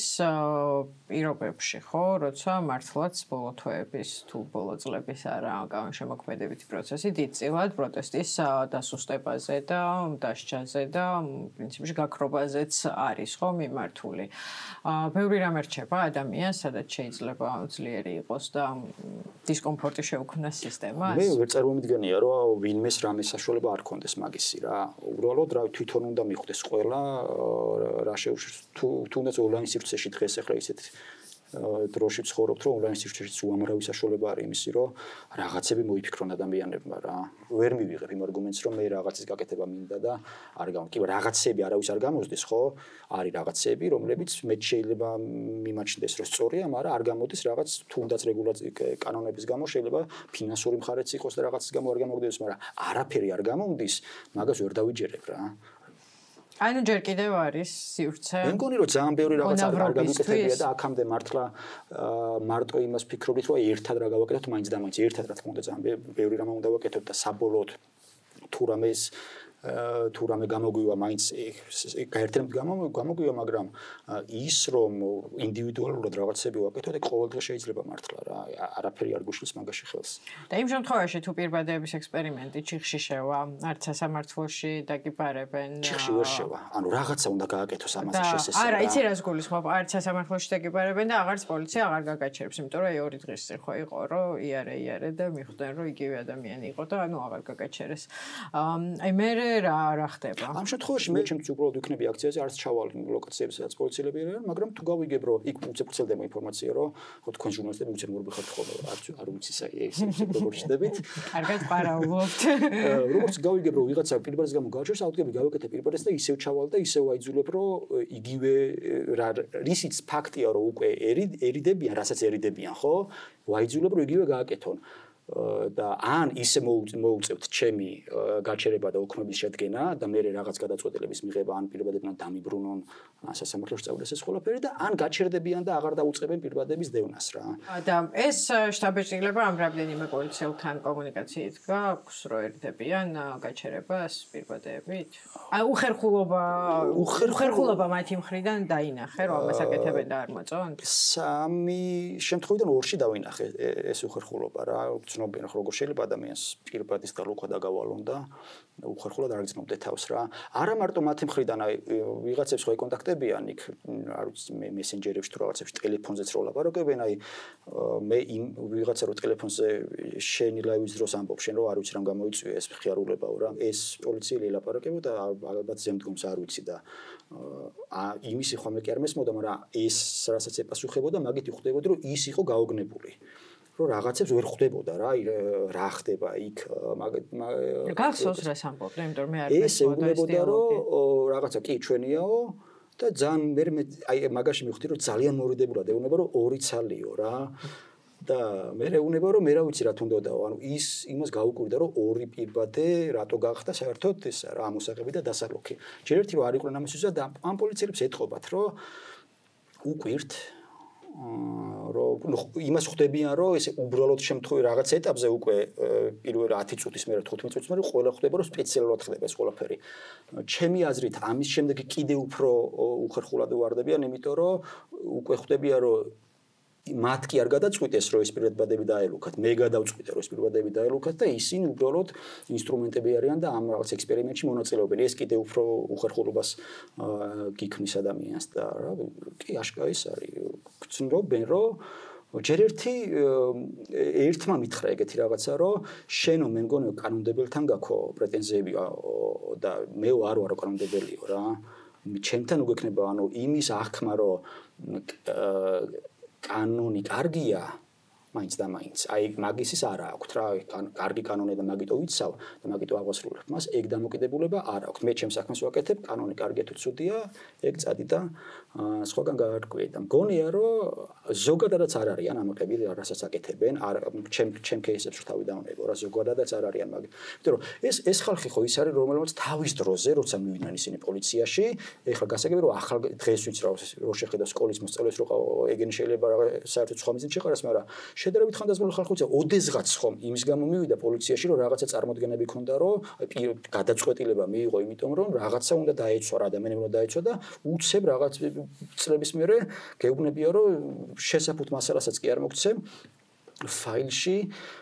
პირობებში ხო როცა მართლაც ბოლო თვეების თუ ბოლო წლების არა განშემოქმედებითი პროცესი დიდწილად პროტესტის დასუსტებაზე და დასჯაზე და პრინციპში გაქრობაზეც არის ხო მიმართული ბევრი რამ ერჩება ადამიანს სადაც შეიძლება ძლიერი იყოს და დისკომფორტი შეუქმნას სისტემას მე ვერ წარმომიდგენია რომ ვინმეს რამე საშუალება არ ქონდეს მაგისი რა უბრალოდ რა თვითონ უნდა მიხვდეს ყველა რა შეუშვებს თუ თუნდაც ონლაინ სივრცეში დღეს ახლა ისეთ დროში ცხოვრობთ რომ ონლაინ სივრცეშიც უამრავი საშუალება არის იმისი რომ რაღაცები მოიფიქრონ ადამიანებმა რა ვერ მივიღებ იმ არგუმენტს რომ მე რაღაცის გაკეთება მინდა და არ გამო კი რაღაცები არავის არ გამოსდეს ხო არის რაღაცები რომლებიც მე შეიძლება მიმაჩნდეს რომ სწორია მაგრამ არ გამოდის რაღაც თუნდაც რეგულაციის კანონების გამო შეიძლება ფინანსური მხარეც იყოს და რაღაცის გამო არ გამოგდეს მაგრამ არაფერი არ გამომდის მაგას ვერ დავიჯერებ რა ანუ ჯერ კიდევ არის სივრცე. მე მგონი რომ ძალიან ბევრი რაღაც არ გამიკეთებია და აქამდე მართლა მარტო იმას ფიქრობთ რომ ერთად რა გავაკეთოთ მაინც და მაინც ერთად რა თქმა უნდა ძალიან ბევრი რამ უნდა ვაკეთოთ და საბოლოოდ თუ რამეს თუ რამე გამოგვივა მაინც გაერთიანებთ გამოგვივა მაგრამ ის რომ ინდივიდუალურად რაღაცები ვაკეთოთ ეგ ყოველდღე შეიძლება მართლა რა არაფერი არ გუშლის მაგაში ხელს და იმ შემთხვევაში თუ პირბადეების ექსპერიმენტი ჩიხში შევა არც სასამართლოში დაგიბარებენ ჩიხში ვერ შევა ანუ რაღაცა უნდა გააკეთოს ამაზე შესაძლოა არა იცი რას გულისხმობ არც სასამართლოში დაგიბარებენ და აღარც პოლიცია აღარ გაგაჩერებს იმიტომ რომ ორი დღის წინ ხო იყო რომ იარე იარე და მიხვდნენ რომ იგივე ადამიანი იყო და ანუ აღარ გაგაჩერეს აი მე რა რა ხდება? ამ შემთხვევაში მე ჩემს უბრალოდ ვიქნები აქციაზე, არც ჩავალ ლოკაციებზე, სადაც პოლიციელები არიან, მაგრამ თუ გავიგებ, რომ იქ უცებ ვრცელდება ინფორმაცია, რომ ხო თქვენ ჟურნალისტები უცებ მორბიხართ ხოლმე, არც არ ვიცი ეს როგორ ჩდებით. კარგად პარაულობთ. როგორც გავიგებ, რომ ვიღაცა პირბადეს გამო გააჩერს, ავდგები გავეკეთე პირბადეს და ისევ ჩავალ და ისევ აიძულებ, რომ იგივე რისიც ფაქტია, რომ უკვე ერიდებიან, რასაც ერიდებიან, ხო? ვაიძულებ, რომ იგივე გააკეთონ. და ან ისე მოუწევთ ჩემი გაჩერება და უქმების შედგენა და მე რაღაც გადაწყვეტილების მიღება ან პირბადებთან დამიბრუნონ სასამართლოში წავიდეს ეს ყველაფერი და ან გაჩერდებიან და აღარ დაუწყებენ პირბადების დევნას რა. და ეს შტაბ-ბეჭდილება ამ რამდენიმე პოლიციელთან კომუნიკაციით გაქვს რომ ერთებიან გაჩერებას პირბადებით? აი უხერხულობა უხერხულობა მათი მხრიდან დაინახე რომ ამას აკეთებენ და არ მოწონთ? სამი შემთხვევიდან ორში დავინახე ეს უხერხულობა რა. ცნობენ ხო როგორ შეიძლება ადამიანს პირბადის და ლოქვა დაგავალონ და უხერხულად არ გძნობდე თავს რა. არა მარტო მათი მხრიდან აი ვიღაცებს ხო ეკონტაქტებიან იქ არ ვიცი მესენჯერებში თუ რაღაცებში ტელეფონზეც რო ლაპარაკებენ აი მე იმ ვიღაცა რო ტელეფონზე შენი ლაივის დროს ამბობ შენ რო არ ვიცი რამ გამოიწვია ეს ხიარულებაო რა. ეს პოლიციელი ლაპარაკებოდა ალბათ ზემდგომს არ ვიცი და აა იმისი ხომ მე კი არ მესმოდა მაგრამ ეს რასაც ეპასუხებოდა მაგით ხვდებოდი რომ ის იყო გაოგნებული. რომ რაღაცებს ვერ ხვდებოდა რა რა ხდება იქ მაგ გახსოვს რას ამბობ და იმიტომ რომ მე არ მესმოდა რომ რაღაცა კი ჩვენიაო და ძალიან მე აი მაგაში მივხვდი რომ ძალიან მორიდებულად ეუბნება რომ ორი ცალიო რა და მე ეუბნება რომ მე რა ვიცი რა თუნდოდაო ანუ ის იმას გაუკვირდა რომ ორი პირბადე რატო გახდა საერთოდ ეს რა ამოსაღები და დასალოქი ჯერ ერთი რომ არ იყვნენ ამისისა და ამ პოლიციელებს ეთყობათ რომ უკვირთ რომ ნუ იმას ხვდებიან რომ ესე უბრალოდ შემთხვევით რაღაც ეტაპზე უკვე პირველ ათი წუთის მერე თხუთმეტ წუთის მერე ყველა ხდება რომ სპეციალურად ხდება ეს ყველაფერი. ჩემი აზრით ამის შემდეგ კიდე უფრო უხერხულად ვარდებიან, იმიტომ რომ უკვე ხვდებიან რომ მათ კი არ გადაწყვიტეს რომ ეს პირადადები დაელუქათ, მე გადავწყვიტე რომ ეს პირადადები დაელუქათ და ისინი უბრალოდ ინსტრუმენტები არიან და ამ რაღაც ექსპერიმენტში მონაწილეობენ. ეს კიდე უფრო უხერხულობას გიქმნის ადამიანს და რა კი აშკარა ის არის. გწნობენ რომ ჯერ ერთი ერთმა მითხრა ეგეთი რაღაცა რომ შენო მე მგონი კანონმდებელთან გაქო პრეტენზიები და მე არ ვარო კანონმდებელიო რა. ჩემთან უგექნება ანუ იმის აღქმა რომ კანონი კარგია მაინც და მაინც აი მაგისის არა აქვს რა კარგი კანონი და მაგიტო ვიცავ და მაგიტო აღვასრულებ მას ეგ დამოკიდებულება არ აქვს მე ჩემს საქმეს ვაკეთებ კანონი კარგია თუ ცუდია ეგ წადი და სხვაგან გაარკვიე და მგონია რომ ზოგადადაც არ არიან ამაკები რასაც აკეთებენ არ ჩემ ჩემ кейსებს რო თავი დავnego რა ზოგადადაც არ არიან მაგ იმიტომ რომ ეს ეს ხალხი ხო ის არის რომელმაც თავის დროზე როცა მივიდნენ ისინი პოლიციაში ეხლა გასაგები რომ ახალ დღეს ვიცი რა რო შეხედა სკოლის მოსწავლეს რო ეგენი შეიძლება საერთოდ სხვა მიზნით შეყარას მაგრამ შედარებით ხანდაზმული ხალხი უცა ოდესღაც ხომ იმის გამო მივიდა პოლიციაში რომ რაღაცა წარმოდგენები ქონდა რომ გადაწყვეტილება მიიღო იმიტომ რომ რაღაცა უნდა დაეცვა რა ადამიანები უნდა დაეცვა და უცებ რაღაც წლების მერე გეუბნებია რომ შესაფუთ მასალასაც კი არ მოგცე ფაილში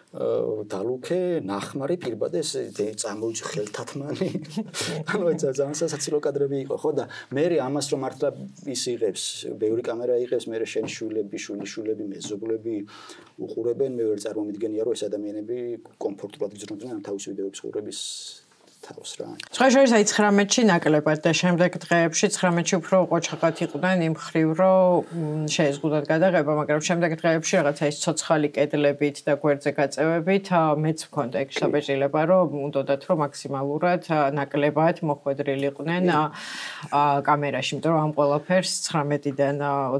დალუქე ნახმარი პირბადე ეს წამოიჭი ხელთათმანი ანუ ეს ძალიან სასაცილო კადრები იყო ხო და მე ამას რომ მართლა ის იღებს ბევრი კამერა იღებს მე შენ შვილები შვილიშვილები მეზობლები უყურებენ მე ვერ წარმომიდგენია რომ ეს ადამიანები კომფორტულად იზრუნდნენ ამ თავის ვიდეოების ყურების თავს რა. სხვა შორის აი ცხრამეტში ნაკლებად და შემდეგ დღეებში ცხრამეტში უფრო ყოჩაღად იყვნენ იმ ხრივ რომ შეეზღუდათ გადაღება, მაგრამ შემდეგ დღეებში რაღაცა ის ცოცხალი კედლებით და გვერდზე გაწევებით მეც მქონდა ეგ შაბეჭდილება რომ უნდათ რომ მაქსიმალურად ნაკლებად მოხვედრილიყვნენ კამერაში, იმიტომ რომ ამ ყველაფერს ცხრამეტიდან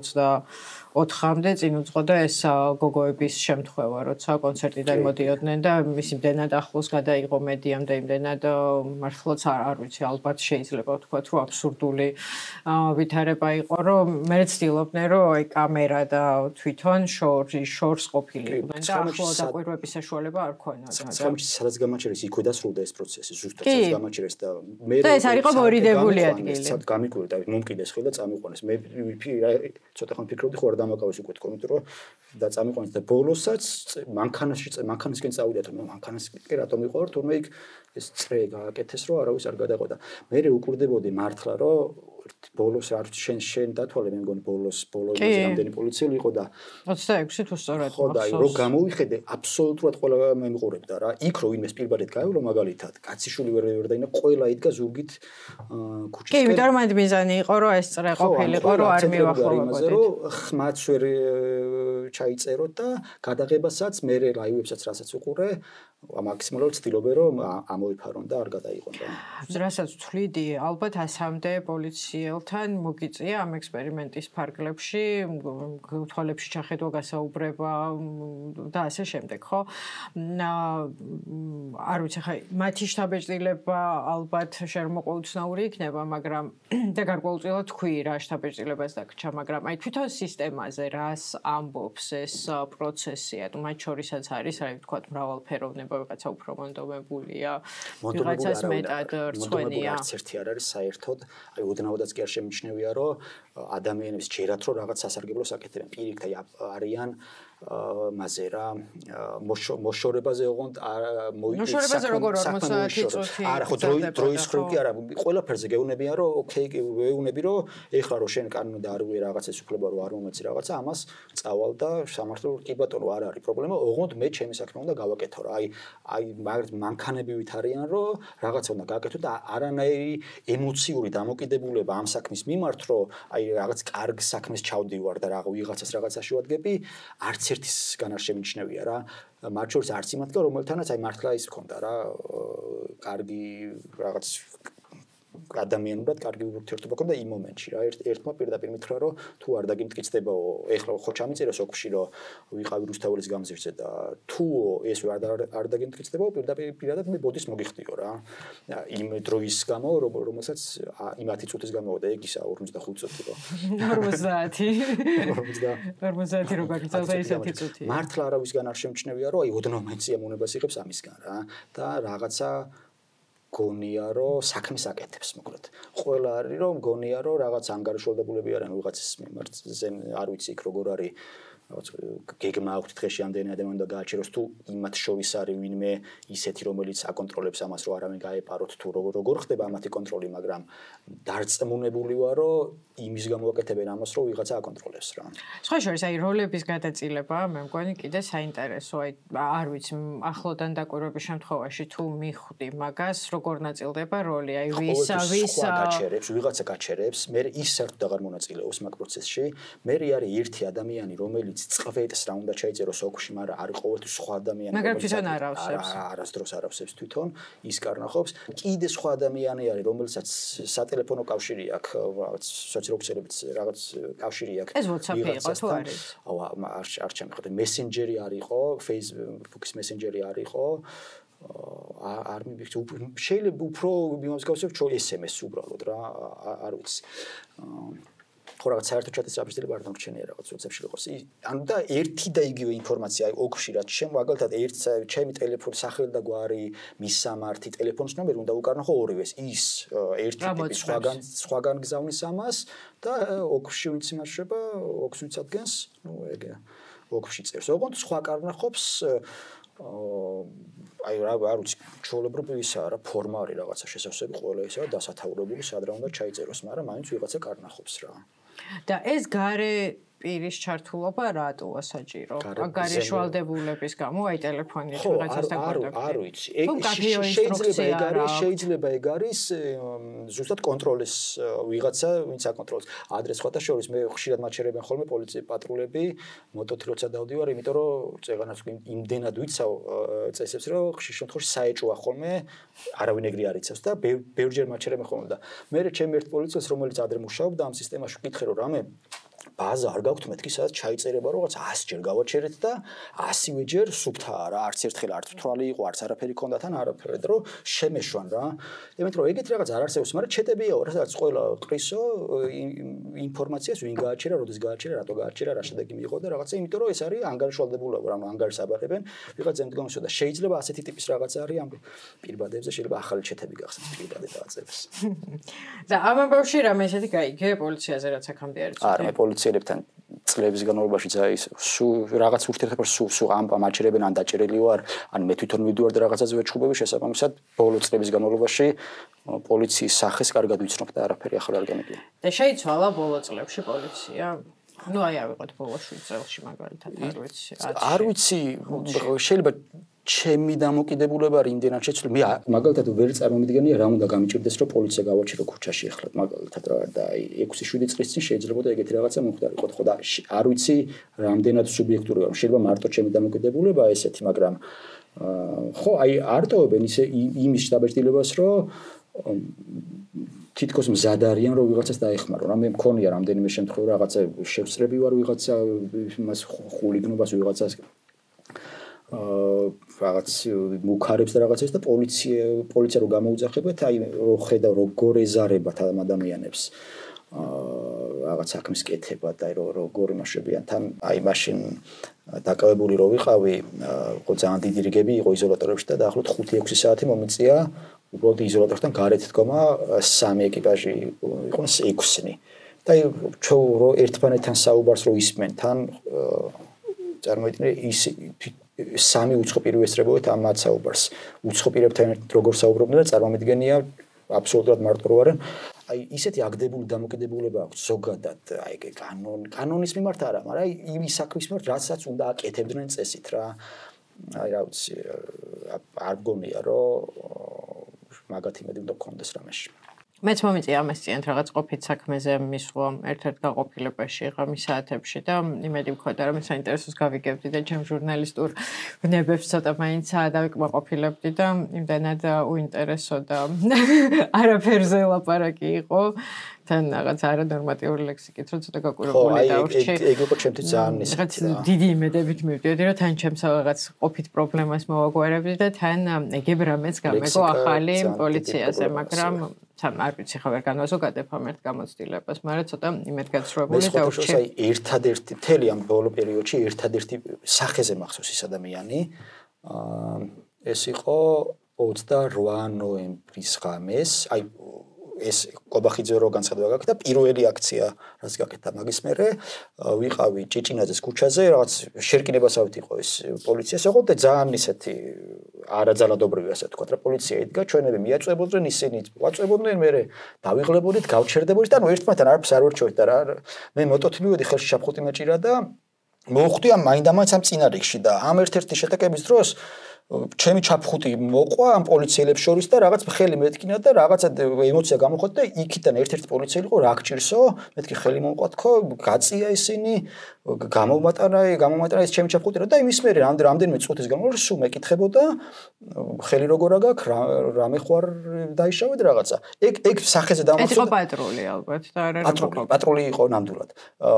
ოცდაოთხამდე წინ უძღოდა ეს გოგოების შემთხვევა, როცა კონცერტიდან მოდიოდნენ და მისი იმდენად ახლოს გადაიღო მედიამდე იმდენად მართლაც არ ვიცი ალბათ შეიძლება ვთქვათ რომ აბსურდული ვითარება იყო რომ მე ცდილობდნენ რომ აი კამერა და თვითონ შორი შორს ყოფილიყვნენ და ახლო დაკვირვების საშუალება არ ქონოდა. ცხრამეტში სადაც გამაჩერეს იქვე დასრულდა ეს პროცესი ზუსტად სადაც გამაჩერეს და მე და ეს არ იყო მორიდებული ადგილი. სად გამიკვირდა და მომკიდეს ხელ და წამიყვანეს მე ცოტა ხან ფიქრობდი ხო არ დამაკავეს უკვე თქო იმიტომ რომ და წამიყვანეს და ბოლოსაც მანქანაში მანქანისკენ წავიდა თუმცა მანქანისკენ რატომ იყო თუმცა იქ ეს წრე გააკეთეს რომ არავის არ გადაყოდა. მე უყურდებოდი მართლა რომ ბოლოს არ შენ შენ დათვალე მე მგონი ბოლოს ბოლოს რამდენი პოლიციელი იყო და ოცდაექვსი თუ სწორად ხო და რო გამოვიხედე აბსოლუტურად ყველა მემყურებდა რა იქ რო ვინმეს პირბადეთ გაევლო მაგალითად კაციშვილი ვერ ვერ დაინა ყველა იდგა ზურგით ქუჩისკენ კი იმიტომ რომ მანდ მიზანი იყო რომ ეს წრე ყოფილიყო რომ არ მივახლოვებოდით რომ ხმაც ვერ ჩაიწეროთ და გადაღებასაც მე ლაივებსაც რასაც უყურე მაქსიმალურად ცდილობენ რომ ამოიფარონ და არ გადაიღონ და რასაც ვთვლიდი ალბათ ასამდე პოლიციელთან მოგიწია ამ ექსპერიმენტის ფარგლებში თვალებში ჩახედვა გასაუბრება და ასე შემდეგ ხო არ ვიცი ხა მათი შთაბეჭდილება ალბათ შემოყოლწნაური იქნება მაგრამ და გარკვეულწილად თქვი რა შთაბეჭდილებას დაგჭა მაგრამ აი თვითონ სისტემაზე რას ამბობს ეს პროცესია თუ მათ შორისაც არის რა ვთქვა მრავალფეროვნება ვიღაცა უფრო მონდომებულია ვიღაცას მეტად რცხვენია არც ერთი არ არის საერთოდ აი ოდნავადაც კი არ შემიჩნევია რომ ადამიანებს ჯერათ რომ რაღაც სასარგებლოს აკეთებენ პირიქით არიან მასე რა მოშორებაზე ოღონდ მოიწესა როგორ ორმოცდაათი წუთი არა ხო დროის ხრივ კი არა ყველაფერზე გეუნებიან რომ ოკეი გეუნები რომ ეხლა რომ შენ კანონი და არ ვი რაღაცას უფლება რომ არ მომეცი რაღაცა ამას წავალ და სამართლო კი ბატონო არ არის პრობლემა ოღონდ მე ჩემი საქმე უნდა გავაკეთო რა აი აი მანქანები ვით არიან რომ რაღაცა უნდა გააკეთო და არანაირი ემოციური დამოკიდებულება ამ საქმის მიმართ რომ აი რაღაც კარგ საქმეს ჩავდივარ და რაღაც ვიღაცას რაღაცაში ვადგები არც ერთისგან არ შემიჩნევია რა მათ შორის არც იმათგან რომელთანაც აი მართლა ის მქონდა რა კარგი რაღაც ადამიანურად კარგი ურთიერთობა ქონდა იმ მომენტში რა ერთ ერთმა პირდაპირ მითხრა რომ თუ არ დაგიმტკიცდებაო ეხლა ხო ჩამიწერეს ოქში რომ ვიყავი რუსთაველის გამზირზე და თუ ეს არ არ დაგიმტკიცდებაო პირდაპირ პირადად მე ბოდის მოგიხდიო რა იმ დროის გამო რომელსაც იმათი წუთის გამოვიდა ეგ ისა ორმოცდახუთი წუთი რო ორმოცდაათი ორმოცდაათი რო გაგიწევდა ისეთი წუთი მართლა არავისგან არ შემჩნევია რომ აი ოდნავ მაინც სიამოვნებას იღებს ამისგან რა და რაღაცა გონია რომ საქმეს აკეთებს მოკლედ ყველა არის რომ გონია რომ რაღაც ანგარიშვალდებულები არიან ვიღაცის მიმართ არ ვიცი იქ როგორ არის გეგმა აქვთ დღეში ამდენი ადამიანი და გააჩეროს თუ იმათ შორის არის ვინმე ისეთი რომელიც აკონტროლებს ამას რომ არავინ გაეპაროთ თუ როგორ როგორ ხდება ამათი კონტროლი მაგრამ დარწმუნებული ვარ რომ იმის გამო აკეთებენ ამას რომ ვიღაცა აკონტროლებს რა სხვა შორის აი როლების გადაწილება მე მგონი კიდე საინტერესო აი არ ვიცი ახლოდან დაკვირვების შემთხვევაში თუ მიხვდი მაგას როგორ ნაწილდება როლი აი ვისა ვისა გაჩერებს ვიღაცა გაჩერებს მე ის საერთოდ აღარ მონაწილეობს მაგ პროცესში მე არის ერთი ადამიანი რომელიც წვეთს რა უნდა ჩაიწეროს ოქში, მაგრამ არის ყოველთვის სხვა ადამიანი. მაგრამ თვითონ არ ავსებს. არასდროს არ ავსებს თვითონ, ის კარნახობს. კიდე სხვა ადამიანი არის, რომელსაც სატელეფონო კავშირი აქვს, რაღაც სოციალურებით რაღაც კავშირი აქვს. ეს WhatsApp-ი იყო თუ არის? აუ არ არ ჩამიხდა. Messenger-ი არისო, Facebook-ის Messenger-ი არისო. არ მიბიხს შეიძლება უფრო იმას გავსებ ჩო ეს ემ ეს უბრალოდ რა არ ვიცი. ხო რაღაც საერთო ჩატის აბსოლუტურად არ დამრჩენია რაღაც WhatsApp-ში როგორც ანუ და ერთი და იგივე ინფორმაცია აი ოქში რაც ჩემ მაგალითად ერთ ჩემი ტელეფონი სახელი და გვარი მისამართი ტელეფონის ნომერი უნდა უკარნახო ორივეს ის ერთი ტიპი სხვაგან სხვაგან გზავნის ამას და ოქში ვინც იმარშება ოქს ვინც ადგენს ნუ ეგ ოქში წერს ოღონდ სხვა კარნახობს აი რა არ ვიცი ჩოლებრივი ისა რა ფორმა არის რაღაცა შესავსები ყველა ისა დასათაურებული სად რა უნდა ჩაიწეროს მაგრამ მაინც ვიღაცა კარნახობს რა და ეს გარე პირის ჩართულობა რატოა საჭირო? გარე შვალდებულების გამო აი ტელეფონით ვიღაცასთან კონტაქტი. არ ვიცი. შეიძლება ეგ არის, შეიძლება ეგ არის ზუსტად კონტროლის ვიღაცა, ვინც აკონტროლებს. ადრეს სხვათა შორის მე ხშირად მაჩერებენ ხოლმე პოლიციის პატრულები, მოტოთი როცა დავდივარ, იმიტომ რომ წეღანას იმდენად ვიცავ წესებს, რომ ხშირ შემთხვევაში საეჭვია ხოლმე, არავინ ეგრე არ იცავს და ბევრჯერ მაჩერებენ ხოლმე და მე ჩემ ერთ პოლიციას რომელიც ადრე მუშაობდა ამ სისტემაში ვკითხე რომ რამე ბაზა არ გაქვთ მეთქი სადაც ჩაიწერება რაღაც ას ჯერ გავაჩერეთ და ასივე ჯერ სუფთაა რა არც ერთხელ არც თვალი იყო არც არაფერი ქონდა თან არაფერი და რომ შემეშვან რა იმით რომ ეგეთ რაღაც არ არსებობს მაგრამ ჩეტებიაო რა სადაც ყველა ყრისო ინფორმაციას ვინ გააჩერა როდის გააჩერა რატო გააჩერა რა შედეგი მიიღო და რაღაცა იმიტომ რომ ეს არის ანგარიშვალდებულობა რა ანგარიშს აბარებენ ვიღაც ემდგომისო და შეიძლება ასეთი ტიპის რაღაც არის ამ პირბადებზე შეიძლება ახალი ჩეტები გახსნას პირბადე დააწევს და ამ ამბავში რამე ესეთი გაიგე პოლიციაზე რაც აქამდე არის არ მე პოლიციელებთან წლების განმავლობაში ძაის სულ რაღაც ურთიერთობას სულ სულ ამ მაჩერებენ ან დაჭერილი ვარ ან მე თვითონ მივდივარ და რაღაცაზე ვეჩხუბები შესაბამისად ბოლო წლების განმავლობაში პოლიციის სახეს კარგად ვიცნობ და არაფერი ახალი არ გამიგია და შეიცვალა ბოლო წლებში პოლიცია ну აი ავიღოთ ბოლო შვიდ წელში მაგალითად არ ვიცი არ ვიცი შეიძლება ჩემი დამოკიდებულება არის იმდენად შეცვლილი მე მაგალითად ვერ წარმომიდგენია რა უნდა გამიჭირდეს რომ პოლიცია გავაჩერო ქუჩაში ახლა მაგალითად რა და აი ექვსი შვიდი წლის წინ შეიძლება და ეგეთი რაღაცა მომხდარიყო ხო და არ ვიცი რამდენად სუბიექტური ვარ შეიძლება მარტო ჩემი დამოკიდებულება ესეთი მაგრამ ხო აი არტოვებენ ისე იმის დაბეჭდილებას რომ თითქოს მზად არიან რომ ვიღაცას დაეხმარო რა მე მქონია რამდენიმე შემთხვევა რაღაცა შევსწრები ვარ ვიღაცა იმას ხულიგნობას ვიღაცას რაღაც მუქარებს და რაღაცებს და პოლიცია პოლიცია რო გამოუძახებთ აი რო ხედავ როგორ ეზარებათ ამ ადამიანებს რაღაც საქმის კეთება და რო როგორ იმაშებიან თან აი მაშინ დაკავებული რო ვიყავი ხო ძალიან დიდი რიგები იყო იზოლატორებში და დაახლოებით ხუთი ექვსი საათი მომიწია უბრალოდ იზოლატორთან გარეთ დგომა სამი ეკიპაჟი იყო ექვსი და აი ჩო რო ერთმანეთთან საუბარს რო ისმენ თან წარმოიდგინე ის სამი უცხო პირი ესწრებოდეთ ამ მაცაუბარს უცხო პირებთან როგორ საუბრობდნენ და წარმომიდგენია აბსოლუტურად მარტო რო არიან აი ისეთი აგდებული დამოკიდებულება აქვს ზოგადად აი კანონ კანონის მიმართ არა მაგრამ იმის საქმის მიმართ რასაც უნდა აკეთებდნენ წესით რა აი რა ვიცი არ გონია რომ მაგათი მედი უნდა გქონდეს რამეში მეც მომიწია ამას წინათ რაღაც ყოფით საქმეზე მისვლა ერთ-ერთ გაყოფილებაში ღამის საათებში და იმედი მქონდა რომ საინტერესოს გავიგებდი და ჩემ ჟურნალისტურ ბნებებს ცოტა მაინც დავიკმაყოფილებდი და იმდანად უინტერესო და არაფერზე ლაპარაკი იყო თან რაღაც არანორმატიული ლექსიკით რომ ცოტა გაკვირვებული დავრჩი. ეგ იყო ჩემთვის ძალიან ისე. რაღაც დიდი იმედებით მივდიოდი რომ თან ჩემს რაღაც ყოფით პრობლემას მოვაგვარებდი და თან ეგებ რამეც გამეგო ახალი პოლიციაზე, მაგრამ თან არ ვიცი ხა ვერ განვაზოგადებ ამ ერთ გამოცდილებას, მაგრამ ცოტა იმედგაცრუებული დავრჩი. აი ერთადერთი მთელი ამ ბოლო პერიოდში ერთადერთი სახეზე მახსოვს ის ადამიანი. აა ეს იყო ოცდაოთხ ნოემბრის ღამეს, აი ეს კობახიძე რო განცხადება გაქვს და პირველი აქცია რაც გაკეთა მაგის მერე ვიყავი ჭიჭინაძეს ქუჩაზე რაღაც შერკინებასავით იყო ეს პოლიციას იყო და ძალიან ისეთი არაძალადობრივი ასე თქვა რა პოლიცია იდგა ჩვენები მიაწვებოდნენ ისინი ვაწვებოდნენ მერე დავიღლებოდით გავჩერდებოდით და ნუ ერთმანეთთან არაფერს არ ვერჩევით და რა მე მოტოთი მივედი ხელში ჩაფხუტი მეჭირა და მოვხვდი ამ მაინდამაინც ამ წინარიგში და ამ ერთ-ერთი შეტაკების დროს ჩემი ჩაფხუტი მოყვა ამ პოლიციელებს შორის და რაღაც ხელი მეთქინა და რაღაცა ემოცია გამოხდა და იქიდან ერთ-ერთი პოლიციელი იყო რა გჭირსო მეთქი ხელი მომყვა თქო გაწია ისინი გამომატარა გამომატარა ეს ჩემი ჩაფხუტი და იმის მერე რამდენიმე წუთის განმავლობაში სულ მეკითხებოდა ხელი როგორ აგაქვს რამე ხوار დაიშავეთ რაღაცა ეგ ეგ სახეზე დამახსოვდა ეს იყო პატრული ალბათ და არა პატრული პატრული იყო ნამდვილად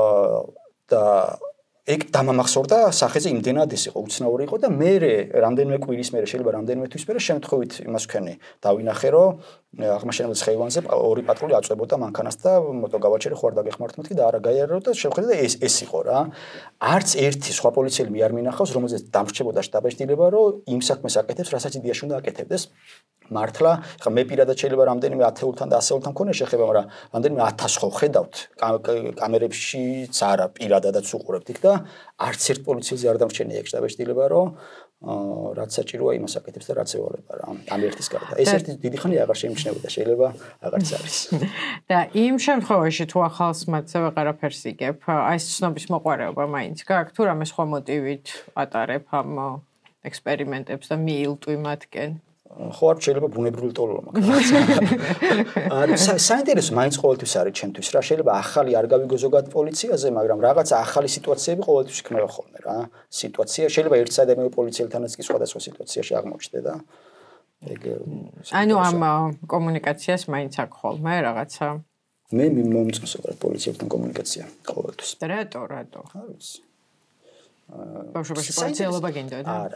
და ეგ დამამახსოვრდა სახეზე იმდენად ის იყო უცნაური იყო და მე რამდენიმე კვირის მერე შეიძლება რამდენიმე თვის მერე შემთხვევით იმას ვქენი დავინახე რომ აღმაშენებელ ხეივანზე ორი პატრული აწვებოდა მანქანას და მოტო გავაჩერე ხوار დაგეხმართ მეთქი და არა გაიარო და შევხედე და ეს ეს იყო რა არც ერთი სხვა პოლიციელი მე არ მინახავს რომელზეც დამრჩებოდა შტაბ-ეჭდილება რომ იმ საქმეს აკეთებს რასაც იდეაში უნდა აკეთებდეს მართლა ხა მე პირადად შეიძლება რამდენიმე ათეულთან და ასეულთან მქონე შეხება მაგრამ რამდენიმე ათას ხო ხედავთ კამერებშიც არა პირადადაც უყურებთ იქ და არც ერთ პოლიციელზე არ დამრჩენია ეგ შტაბ-ეჭდილება რომ რაც საჭიროა იმას აკეთებს და რაც ევალება რა ამ ერთის გარდა ეს ერთი დიდი ხანი აღარ შეიმჩნევოდა შეიძლება აღარც არის და იმ შემთხვევაში თუ ახალს მათზე ვეღარაფერს იგებ აი ეს ცნობის მოყარეობა მაინც გაქვს თუ რამე სხვა მოტივით ატარებ ამ ექსპერიმენტებს და მიილტვი მათკენ ხო არ შეიძლება ბუნებრივი ტოლობა მაგას არა საინტერესო მაინც ყოველთვის არის ჩემთვის რა შეიძლება ახალი არ გავიგო ზოგად პოლიციაზე მაგრამ რაღაცა ახალი სიტუაციები ყოველთვის იქნება ხოლმე რა სიტუაცია შეიძლება ერთ სადამე პოლიციელთანაც კი სხვადასხვა სიტუაციაში აღმოჩნდე და ეგ ანუ ამ კომუნიკაციას მაინც აქვს ხოლმე რაღაცა მე მომწონს უბრალოდ პოლიციებთან კომუნიკაცია ყოველთვის რატო რატო არ ვიცი ბავშვობაში პოლიციელობა გინდოდა? არა.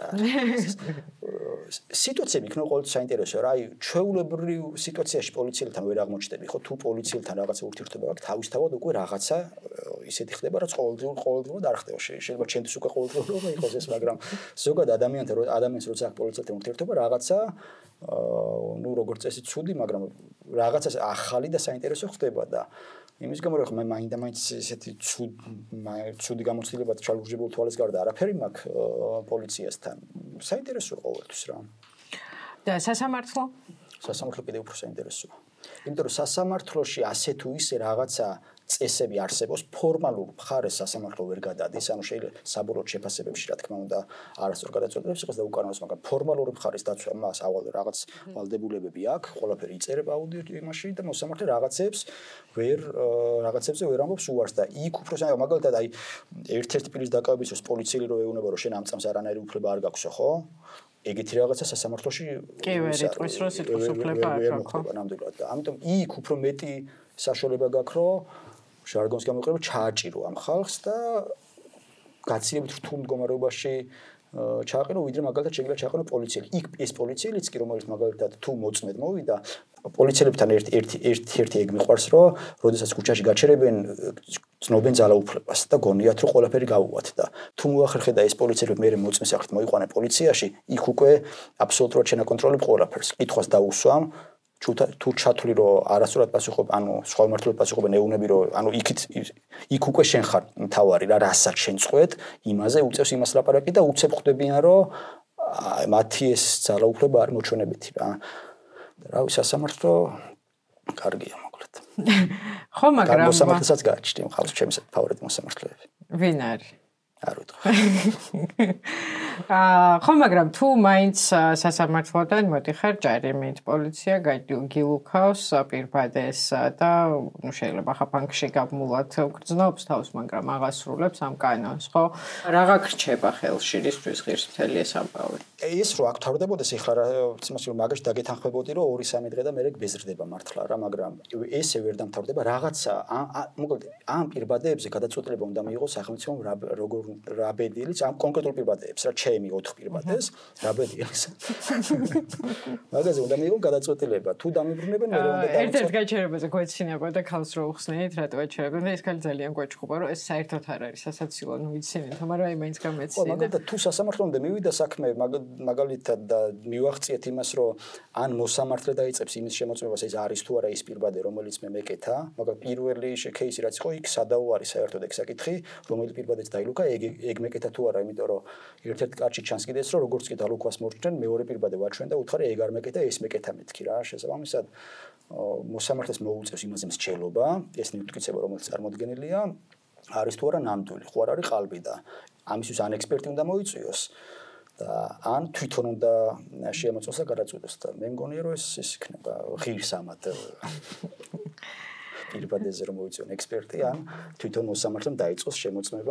სიტუაციები იქნება ყოველთვის საინტერესო რა, აი ჩვეულებრივ სიტუაციაში პოლიციელთან ვერ აღმოჩნდები, ხო თუ პოლიციელთან რაღაცა ურთიერთობა აქვს, თავისთავად უკვე რაღაცა ისეთი ხდება, რაც ყოველდღიურ ყოველდღიურად არ ხდება. შეიძლება ჩემთვის უკვე ყოველდღიურობა იყოს ეს, მაგრამ ზოგად ადამიანთან ადამიანს როცა აქვს პოლიციელთან ურთიერთობა, რაღაცა ნუ როგორც წესი ცუდი, მაგრამ რაღაცა ახალი და საინტერესო ხდება და იმის გამო რომ მე მაინდა-მაინც ესეთი ცუდი გამოცდილება და ჩალურჯებულ თვალის გარდა არაფერი მაქვს პოლიციასთან. საინტერესოა ყოველთვის რა. და სასამართლო? სასამართლო კიდევ უფრო საინტერესოა. იმიტომ რომ სასამართლოში ასე თუ ისე რაღაცა წესები არსებობს, ფორმალურ მხარეს სასამართლო ვერ გადადის, ანუ შეიძლება საბოლოო შეფასებებში რა თქმა უნდა არასწორ გადაწყვეტილებას იყოს და უკანონოს, მაგრამ ფორმალური მხარეს დაცვა მას ავალ რაღაც ვალდებულებები აქვს, ყველაფერი იწერება აუდიო იმაში და მოსამართლე რაღაცებს ვერ რაღაცებზე ვერ ამბობს უარს და იქ უფრო მაგალითად აი ერთ-ერთი პირის დაკავების დროს პოლიციელი რო ეუბნება რომ შენ ამ წამს არანაირი უფლება არ გაქვს ხო? ეგეთი რაღაცა სასამართლოში კი ვერ იტყვის რომ სიტყვის უფლება არ გაქვს ხო? ნამდვილად და ამიტომ იქ უფრო მეტი საშუალება გაქვს რომ ჟარგონს გამოიყენება ჩააჭირო ამ ხალხს და გაცილებით რთულ მდგომარეობაში ჩააყენო ვიდრე მაგალითად შეიძლება ჩააყენო პოლიციელი. იქ ეს პოლიციელიც კი რომელიც მაგალითად თუ მოწმედ მოვიდა პოლიციელებთან ერთ ერთ ერთ-ერთი ეგ მიყვარს რომ როდესაც ქუჩაში გაჩერებენ ცნობენ ძალაუფლებას და გონიათ რომ ყველაფერი გაუვათ და თუ მოახერხე და ეს პოლიციელები მე მოწმის ახით მოიყვანე პოლიციაში იქ უკვე აბსოლუტურად შენაკონტროლებ ყველაფერს. კითხვას დაუსვამ თუ ჩათვლი რომ არასწორად პასუხობ, ანუ სხვა მართლობად პასუხობენ ეუნები რომ ანუ იქით იქ უკვე შენ ხარ მთავარი რა რასაც შენ წყვეთ, იმაზე უწევს იმას ლაპარაკი და უცებ ხვდებიან რომ მათი ეს ძალაუფლება არ მოჩვენებითი რა. რა ვიცი სასამართლო კარგია მოკლედ. ხო მაგრამ მოსამართლესაც გააჩნია მხარს ჩემს ფავორიტ მოსამართლეები. ვინ არის? არ ვიტყვი. აა ხო, მაგრამ თუ მაინც სასამართლოდან მოდიხარ ჭარიმით, პოლიცია გილუქავს პირბადეს და ნუ შეიძლება ხა ბანკში გამულად გრძნობს თავს, მაგრამ აღასრულებს ამ კანონს, ხო? რაღა გრჩება ხელში, რისთვის ღირს მთელი ეს ამბავი? ეს რო აქ თავდებოდეს ეხლა რა თუმცა მაგაში დაგეთანხმებოდი რომ ორი სამი დღე და მე ბეზრდება მართლა რა, მაგრამ ესე ვერ დამთავრდება რაღაცა მოკლედ ამ პირბადეებზე გადაწყვეტილება უნდა მიიღოს სახელმწიფომ როგორ რა ბედილის ამ კონკრეტულ პირბადეებს რა ჩემი ოთხ პირბადეს რა ბედილის მაგაზე უნდა მიიღოს გადაწყვეტილება თუ დამიბრუნებენ მე უნდა ერთ-ერთ გაჩერებაზე გვეცინება და ქალს რო უხსნით რატო აჩერებენ და ეს ქალი ძალიან გვეჭხობა რომ ეს საერთოდ არ არის სასაცილო ნუ ვიცინეთ მაგრამ აი მაინც გამეცინა ხო მაგალითად თუ სასამართლომდე მივიდა საქმე მაგალითად და მივახციეთ იმას რომ ან მოსამართლე დაიწყებს იმის შემოწმებას ეს არის თუ არა ის პირბადე რომელიც მე მეკეთა მაგრამ პირველი кейსი რაც იყო იქ სადაო არის საერთოდ ეგ საკითხი რომელიც პირბადეც დაილუქა ეგ ეგ მეკეთა თუ არა იმიტომ რომ ერთ-ერთ კარტში ჩანს კიდე ეს რომ როგორც კი დალუქვას მორჩნენ მეორე პირბადე ვაჩვენ და უთხარი ეგ არ მეკეთა ეს მეკეთა მეთქი რა შესაბამისად მოსამართლეს მოუწევს იმაზე მსჯელობა ეს მტკიცება რომელიც წარმოდგენილია არის თუ არა ნამდვილი ხო არ არის ყალბი და ამისთვის ან ექსპერტი უნდა მოიწვიოს და ან თვითონ უნდა შემოწმოს და გადაწყვეტოს და მე მგონია რომ ეს ის იქნება ღირს ამათ პირბადეზე რომ მოიწვიონ ექსპერტი ან თვითონ მოსამართლემ დაიწყოს შემოწმება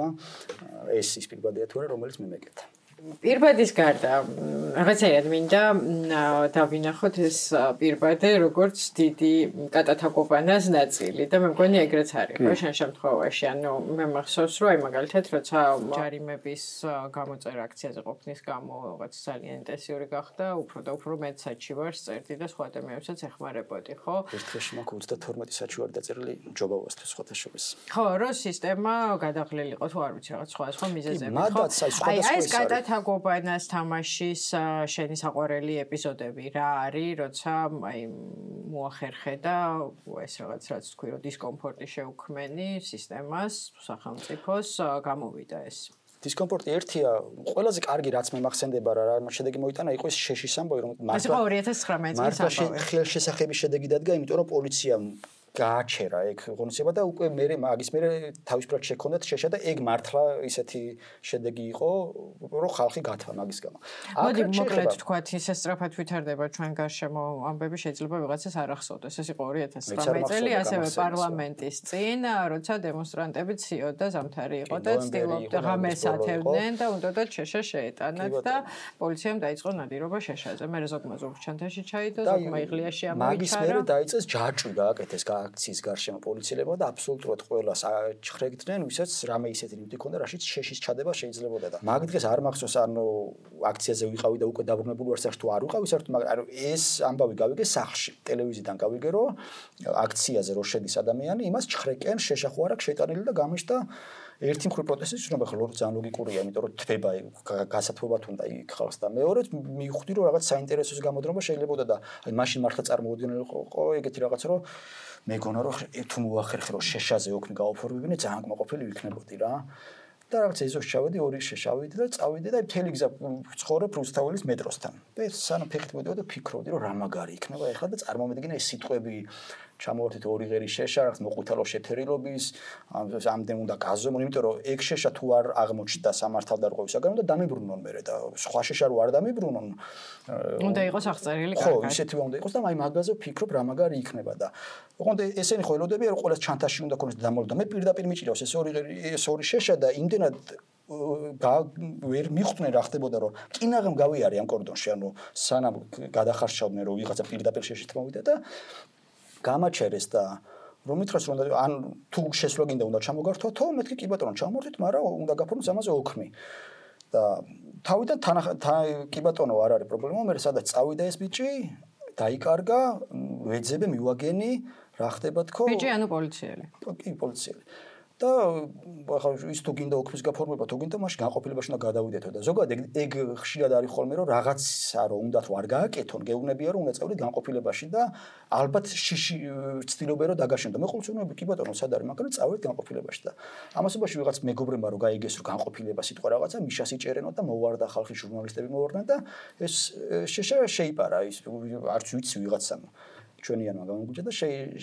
ეს ის პირბადეა თუ არა რომელიც მე მეკეთა პირბადის გარდა რაღაცაირად მინდა დავინახოთ ეს პირბადე როგორც დიდი კატათაკობანას ნაწილი და მე მგონი ეგრეც არის ხო შენ შემთხვევაში ანუ მე მახსოვს რომ აი მაგალითად როცა ჯარიმების გამოწერა აქციაზე ყოფნის გამო რაღაც ძალიან ინტენსიური გახდა უფრო და უფრო მეც საჩივარს წერდი და სხვა ადამიანებსაც ეხმარებოდი ხო ერთ დღეში მაქვს ოცდათორმეტი საჩივარი დაწერილი ჯობავასთვის სხვათა შორის ხო რო სისტემა გადაღლილი იყო თუ არ ვიცი რაღაც სხვა სხვა მიზეზები ხო აი ეს კატათაკობანას თამაშის შენი საყვარელი ეპიზოდები რა არის, როცა აი მოახერხე და ეს რაღაც რაც თქვი რომ დისკომფორტი შეუქმენი სისტემას, სახელმწიფოს გამოვიდა ეს. დისკომფორტი ერთია, ყველაზე კარგი რაც მე მახსენდება რა შედეგი მოიტანა იყო ეს შეშის ამბავი რომ მართლა ორი ათას ცხრამეტი წლის ამბავი. ხელშესახების შედეგი დადგა, იმიტომ რომ პოლიციამ გააჩერა ეგ ღონისება და უკვე მე მაგის მე თავისუფლად შექონდათ შეშა და ეგ მართლა ისეთი შედეგი იყო რომ ხალხი გათვა მაგის გამო. მოდი მოკლედ თქვათ ისე სწრაფად ვითარდება ჩვენ გარშემო ამბები შეიძლება ვიღაცას არ ახსოვდეს ეს იყო ორი ათას ცხრამეტი წელი ასევე პარლამენტის წინ როცა დემონსტრანტები ციოდ და ზამთარი იყო და ცდილობდა ღამეს ათევდნენ და უნდათ შეშა შეეტანათ და პოლიციამ დაიწყო ნადირობა შეშაზე მე ზოგმა ზოგ ჩანთაში ჩაიდო ზოგმა იღლიაში ამოიჩარა მაგის მერე დაიწყეს ჯაჭვი გააკეთეს აქციის გარშემო პოლიციელებმა და აბსოლუტურად ყველას ჩხრეგდნენ, ვისაც რამე ისეთი ნივთი ქონდა, რაშიც შეშის ჩადება შეიძლებოდა და მაგ დღეს არ მახსოვს, ანუ აქციაზე ვიყავი და უკვე დაბრუნებული ვარ სახში თუ არ ვიყავი საერთოდ, მაგრამ ანუ ეს ამბავი გავიგე სახში, ტელევიზიიდან გავიგე, რომ აქციაზე რო შედის ადამიანი, იმას ჩხრეკენ, შეშა ხო არ აქვს შეტანილი და გამიშტა ერთი მხრივ პროტესტის შრომა ხო ძალიან ლოგიკურია, იმიტომ რომ თვება გასათბობათ უნდა იქ ხალხს და მეორედ მივხვდი რომ რაღაც საინტერესოს გამოდრომა შეიძლებოდა და აი მაშინ მართლა წარმოუდგენელი იყო ეგეთი რაღაც რომ მეგონა რომ თუ მოახერხე რომ შეშაზე ოქმი გაოფორმებინე ძალიან კმაყოფილი ვიქნებოდი რა და რაღაც ეზოში ჩავედი ორი შეშავიდი და წავიდი და მთელი გზა ცხოვრობ რუსთაველის მეტროსთან და სანამ ფეხით მოდიოდა ფიქრობდი რომ რა მაგარი იქნება ეხლა და წარმომედგინე ეს სიტყვები ჩამოვართით ორი ღერი შეშა რაღაც მოყვითალო შეთერილობის ამდენ უნდა გაზომონ იმიტომ რომ ეგ შეშა თუ არ აღმოჩნდა სამართალდარღვევისაგან უნდა დამიბრუნონ მერე და სხვა შეშა რო არ დამიბრუნონ უნდა იყოს აღწერილი კარგად ხო ისეთივე უნდა იყოს და აი მაგაზე ვფიქრობ რა მაგარი იქნება და ოღონდ ესენი ხო ელოდებიან რომ ყოველს ჩანთაში უნდა ქონდეს დამალო და მე პირდაპირ მიჭირავს ეს ორი ღერი ეს ორი შეშა და იმდენად ვერ მიხვდნენ რა ხდებოდა რომ კინაღამ გავიარე ამ კორდონში ანუ სანამ გადახარშავდნენ რომ ვიღაცა პირდაპირ შეშით მოვიდა და გამაჩერეს და რომ მითხრას რომ ან თუ შესვლა გინდა უნდა ჩამოგართო თო მეთქი კი ბატონო ჩამოვართით მაგრამ უნდა გაფორმოს ამაზე ოქმი და თავიდან თან კი ბატონო არ არის პრობლემა მე სადაც წავიდა ეს ბიჭი დაიკარგა ვეძებე მივაგენი რა ხდება თქო ბიჭი ანუ პოლიციელი კი პოლიციელი და ახლა ის თუ გინდა ოქმის გაფორმება თუ გინდა მაშინ განყოფილებაში უნდა გადავიდეთო და ზოგადად ეგ ხშირად არის ხოლმე რომ რაღაცა რომ უნდა თუ არ გააკეთონ გეუბნებია რომ უნდა წავიდეთ განყოფილებაში და ალბათ შიში ცდილობენ რომ დაგაშენდო მე ყოველთვის ვუყურებ კი ბატონო სად არის მაგრამ წავიდეთ განყოფილებაში და ამასობაში ვიღაც მეგობრებმა რომ გაიგეს რომ განყოფილება სიტყვა რაღაცა მიშას იჭერენო და მოვარდა ხალხი ჟურნალისტები მოვარდნენ და ეს შეშა შეიპარა ის არც ვიცი ვიღაცამ ჩვენიანმა გამოგვიჭა და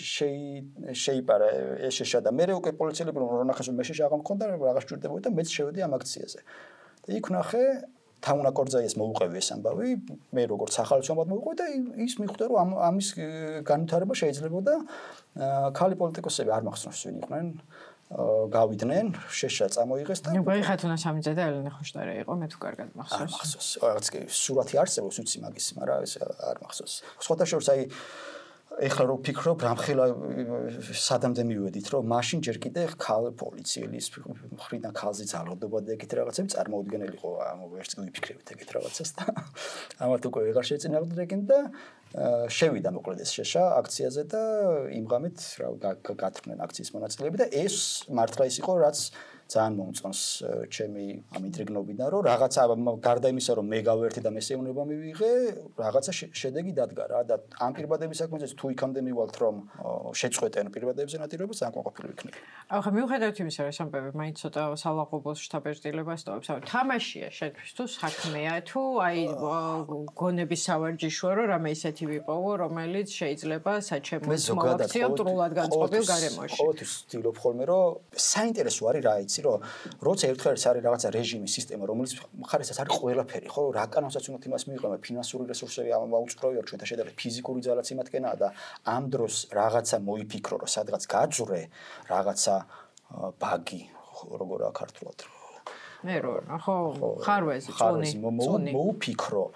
შეიპარა ეშეშა და მე უკვე პოლიციელები რომ ნახეს რომ მეშეშა აღარ მქონდა რაღაც ჭირდებოდა და მეც შევედი ამ აქციაზე და იქ ნახე თაუნა კორძაიას მოუყევი ეს ამბავი მე როგორც ახალწლად მოუყევი და ის მიხვდა რომ ამის განვითარება შეიძლებოდა ქალი პოლიტიკოსები არ მახსოვს ვინ იყვნენ გავიდნენ შეშა წამოიღეს და ნუ ხათუნა სამიძე და ელენე ხოშტარი იყო მე თუ კარგად მახსოვს არ მახსოვს რაღაც კი სურათი არსებობს ვიცი მაგის მაგრამ ეს არ მახსოვს სხვათა შორის აი ეხლა რო ფიქრობ რამხელა სადამდე მივედით რომ მაშინ ჯერ კიდე ქალ პოლიციელის მხრიდან ქალზე ძალადობა და ეგეთ რაღაცები წარმოუდგენელი იყო ამ ვერც ვიფიქრებით ეგეთ რაღაცას და ამათ უკვე ვეღარ შეეწინააღმდეგნენ და შევიდა მოკლედ ეს შეშა აქციაზე და იმ ღამით რა გათრნენ აქციის მონაწილეები და ეს მართლა ის იყო რაც ძალიან მომწონს ჩემი ამ ინტრიგნობიდან რომ რაღაცა გარდა იმისა რომ მე გავერთი და მესეუნება მივიღე რაღაცა შედეგი დადგა რა და ამ პირბადების საქმეზე თუ იქამდე მივალთ რომ შეწყვეტენ პირბადებზე ნადირობას ძალიან ყოფილი ვიქნები. ახლა მიუხედავად იმისა რომ სამბები მაინც ცოტა სალაყობოს შთაბეჭდილებას ტოვებს ანუ თამაშია შენთვის თუ საქმეა თუ აი გონების სავარჯიშოა რომ რამე ისეთი ვიპოვო რომელიც შეიძლება საჩემოს მოვაქციო ტრულად განწყობილ გარემოში. ყოველთვის ვცდილობ ხოლმე რომ საინტერესო არის რა იცი რომ როცა ერთხელ არის რაღაცა რეჟიმის სისტემა რომელიც მხარესაც არის ყველაფერი ხო რა კანონსაც უნდა იმას მიიღო ფინანსური რესურსები ამაუწყროვია ჩვენთან შედარებით ფიზიკური ძალაც იმათკენაა და ამ დროს რაღაცა მოიფიქრო რომ სადღაც გაძვრე რაღაცა ბაგი როგორა ქართულად მე რო ხო ხარვეზი წუნი წუნი მოუფიქრო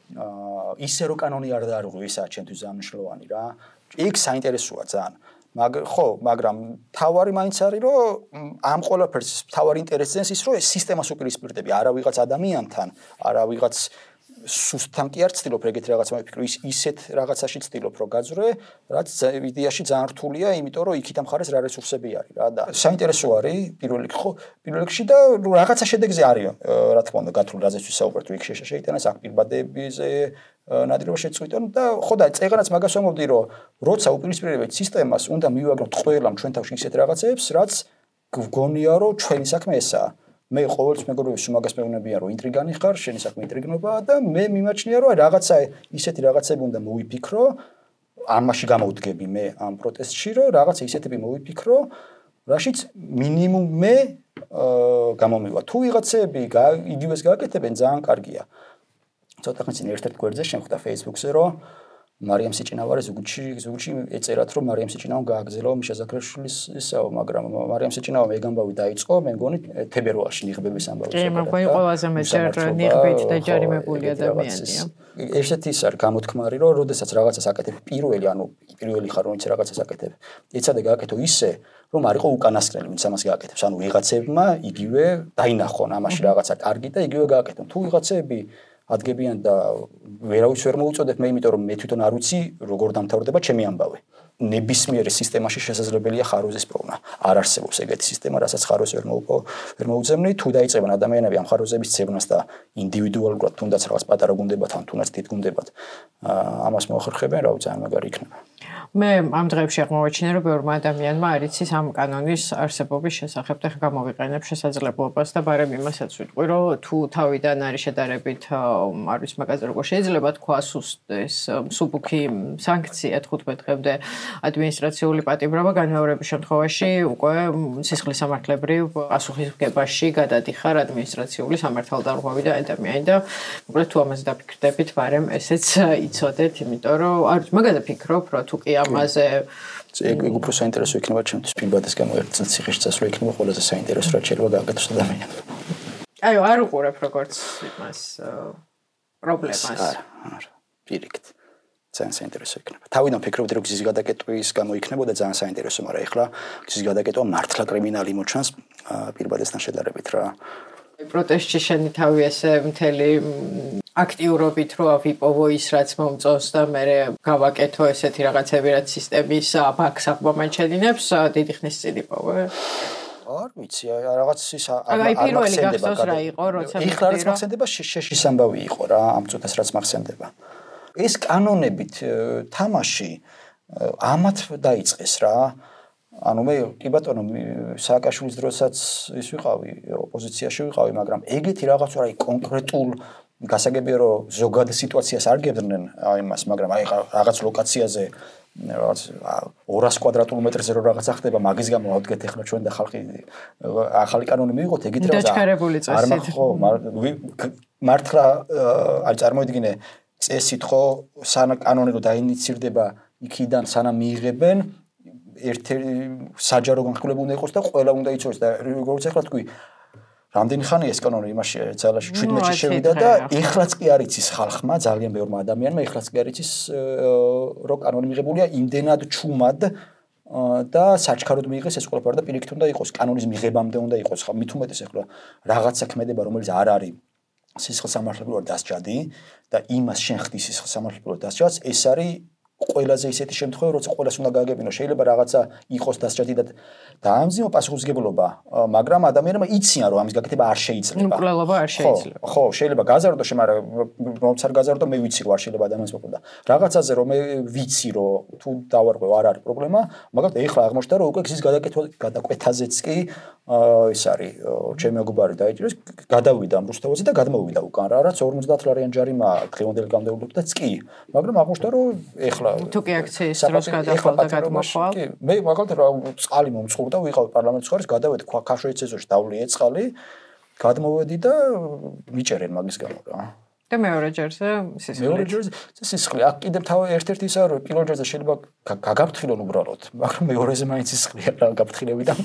ისე რომ კანონი არ დაარღვი ისაა ჩემთვის ძალიან მნიშვნელოვანი რა იქ საინტერესოა ძალიან მაგ ხო მაგრამ თავარი მაინც არის რომ ამ ყველაფერს თავარი ინტერესს ის რომ ეს სისტემას უპირისპირდები არა ვიღაც ადამიანთან არა ვიღაც სუსტთან კი არ ცდილობ ეგეთ რაღაც მოვიფიქრო ის ისეთ რაღაცაში ცდილობ რომ გაძვრე რაც იდეაში ძალიან რთულია იმიტომ რომ იქით ამ ხარეს რა რესურსები არის რა და საინტერესო არის პირველ რიგში ხო პირველ რიგში და რაღაცა შედეგზე არის რა თქმა უნდა გათვლილი რაზეც ვისაუბრეთ იქ შეშეიტანას აქ პირბადებზე ნადირობა შეწყვიტონ და ხო და წეღანაც მაგას ვამბობდი რომ როცა უპირისპირდებით სისტემას უნდა მივაგროთ ყველამ ჩვენ თავში ისეთ რაღაცებს რაც გგონია რომ ჩვენი საქმე ესაა მე ყოველთვის მეგობრებს მაგას მეუბნებიან რომ ინტრიგანი ხარ შენი საქმე ინტრიგნობაა და მე მიმაჩნია რომ რაღაცა ისეთი რაღაცები უნდა მოვიფიქრო ამაში გამოვდგები მე ამ პროტესტში რომ რაღაცა ისეთები მოვიფიქრო რაშიც მინიმუმ მე გამომივა თუ ვიღაცები იგივეს გააკეთებენ ძალიან კარგია ცოტა ხნის წინ ერთ-ერთ გვერდზე შემხვდა Facebook-ზე რომ მარიამ სიჭინავარე ზუგდში ზუგდში ეწერათ რომ მარიამ სიჭინავამ გააგზავნო მიშა ზაქრაშვილის ისაო მაგრამ მარიამ სიჭინავამ ეგ ამბავი დაიწყო მე მგონი თებერვალში ნიღბების ამბავი კი მაგრამ ყველაზე მეტად ნიღბით და ჯარიმებული ადამიანია ერთ-ერთი ის არის გამოთქმარი რომ როდესაც რაღაცას აკეთებ პირველი ანუ პირველი ხარ რომ ის რაღაცას აკეთებ ეცადე გააკეთო ისე რომ არ იყო უკანასკნელი ვინც ამას გააკეთებს ანუ ვიღაცებმა იგივე დაინახონ ამაში რაღაცა კარგი და იგივე გააკეთონ თუ ვიღაცები ადგებიან და ვერავის ვერ მოუწოდებ მე იმიტომ რომ მე თვითონ არ ვიცი როგორ დამთავრდება ჩემი ამბავი. ნებისმიერ სისტემაში შესაძლებელია ხაროზის პრობლემა. არ არსებობს ეგეთი სისტემა, რასაც ხაროს ვერ მოუპო, ვერ მოუძებნი, თუ დაიწყებენ ადამიანები ამ ხაროზების ცევნას და ინდივიდუალურად თუნდაც რაღაც პატარა გუნდებად, ან თუნდაც დიდ გუნდებად ამას მოახერხებენ, რა ძალიან მაგარი იქნება. მე ამ დღეებში აღმოვაჩინე რომ ბევრმა ადამიანმა არ იცის ამ კანონის არსებობის შესახებ და გამოვიყენებ შესაძლებლობას და ბარემ იმასაც ვიტყვი რომ თუ თავიდან არის შედარებით არ ვიცი მაგაზე როგორ შეიძლება თქვა ეს მსუბუქი სანქცია თხუთმეტ დღემდე ადმინისტრაციული პატიმრობა განმეორების შემთხვევაში უკვე სისხლის სამართლებრივ პასუხისმგებაში გადადიხარ ადმინისტრაციული სამართალდამხვევი და ადამიანი და მოკლედ თუ ამაზე დაფიქრდებით ბარემ ესეც იცოდეთ იმიტომ რომ არ ვიცი მაგაზე ფიქრობ რომ თუ კი ამაზე ეგ უფრო საინტერესო იქნება ჩემთვის პირბადეს გამო ერთ წელს ციხეში წასვლა იქნება ყველაზე საინტერესო რაც შეიძლება გააკეთოს ადამიანს. აი არ უყურებ როგორც იმას პრობლემას. არა, პირიქით. ძალიან საინტერესო იქნება. თავიდან ფიქრობდი რომ გზის გადაკეტვის გამო იქნებოდა ძალიან საინტერესო, მაგრამ ეხლა გზის გადაკეტვა მართლა კრიმინალი მოჩანს პირბადესთან შედარებით რა. პროტესტში შენი თავი ესე მთელი აქტიურობით რო ვიპოვო ის რაც მომწონს და მე გავაკეთო ესეთი რაღაცები რაც სისტემის ბაქს აღმოჩენინებს დიდი ხნის წინ იპოვე. არ ვიცი, რაღაც ის აი პირველი გახსოვს რა იყო, როცა ეხლა რაც მახსენდება შეშის ამბავი იყო რა, ამ წუთას რაც მახსენდება. ეს კანონებით თამაში ამათ დაიწყეს რა. ანუ მე კი ბატონო სააკაშვილის დროსაც ის ვიყავი, ოპოზიციაში ვიყავი, მაგრამ ეგეთი რაღაც რა კონკრეტულ გასაგებია რომ ზოგად სიტუაციას არ გებდნენ იმას, მაგრამ აი რაღაც ლოკაციაზე რაღაც ორას კვადრატულ მეტრზე რო რაღაცა ხდება, მაგის გამო ავდგეთ ახლა ჩვენ და ხალხი ახალი კანონი მივიღოთ, ეგით რა დაჩქარებული წესით. ხო, მართლა აი წარმოიდგინე წესით ხო, სანამ კანონი რო დაინიცირდება იქიდან სანამ მიიღებენ ერთ-ერთი საჯარო განხილება უნდა იყოს და ყველა უნდა იცოდეს და როგორც ახლა თქვი რამდენი ხანია ეს კანონი იმაში ძალაში შვიდმეტში შევიდა და ეხლაც კი არ იცის ხალხმა ძალიან ბევრმა ადამიანმა ეხლაც კი არ იცის რომ კანონი მიღებულია იმდენად ჩუმად და საჩქაროდ მიიღეს ეს ყველაფერი და პირიქით უნდა იყოს კანონის მიღებამდე უნდა იყოს ხა მით უმეტეს ახლა რაღაცა ქმედება რომელიც არ არის სისხლსამართლებლად დასჯადი და იმას შენ ხდი სისხლსამართლებლად დასჯადს ეს არის ყველაზე ისეთი შემთხვევა, როცა ყველას უნდა გააგებინო, შეიძლება რაღაცა იყოს დასჯადი და დაამძიმო პასუხისმგებლობა, მაგრამ ადამიანებმა იციან, რომ ამის გაკეთება არ შეიძლება. მკვლელობა არ შეიძლება. ხო, შეიძლება გაზარდო, მაგრამ რომც არ გაზარდო, მე ვიცი, რომ არ შეიძლება ადამიანს მოკვდა. რაღაცაზე რომ მე ვიცი, რომ თუ დავარღვევ არ არის პრობლემა, მაგრამ ეხლა აღმოჩნდა, რომ უკვე გზის გადაკეთვა გადაკვეთაზეც კი ის არის, ჩემი მეგობარი დაიჭირეს, გადავიდა ამ რუსთავაზე და გადმოვიდა უკან რა, რაც ორმოცდაათ ლარიან ჯარიმა დღევანდელი გამდევლობდაც კი, მაგრამ აღმოჩნდა, რომ ეხლა თუ კი აქციის დროს გადახვალ და გადმოხვალ. კი, მე მაგალითად რა წყალი მომწყურდა, ვიყავ პარლამენტის ხარის, გადავედი ქაშვეიცის ეზოში დავლიე წყალი, გადმოვედი და მიჭერენ მაგის გამო რა. და მეორე ჯერზე სისხლი. მეორე ჯერზე სისხლი. აქ კიდევ თავი ერთ-ერთი ისაა რომ პირველ ჯერზე შეიძლება გაგაფრთხილონ უბრალოდ, მაგრამ მეორეზე მაინც სისხლია რა გაფრთხილებიდან.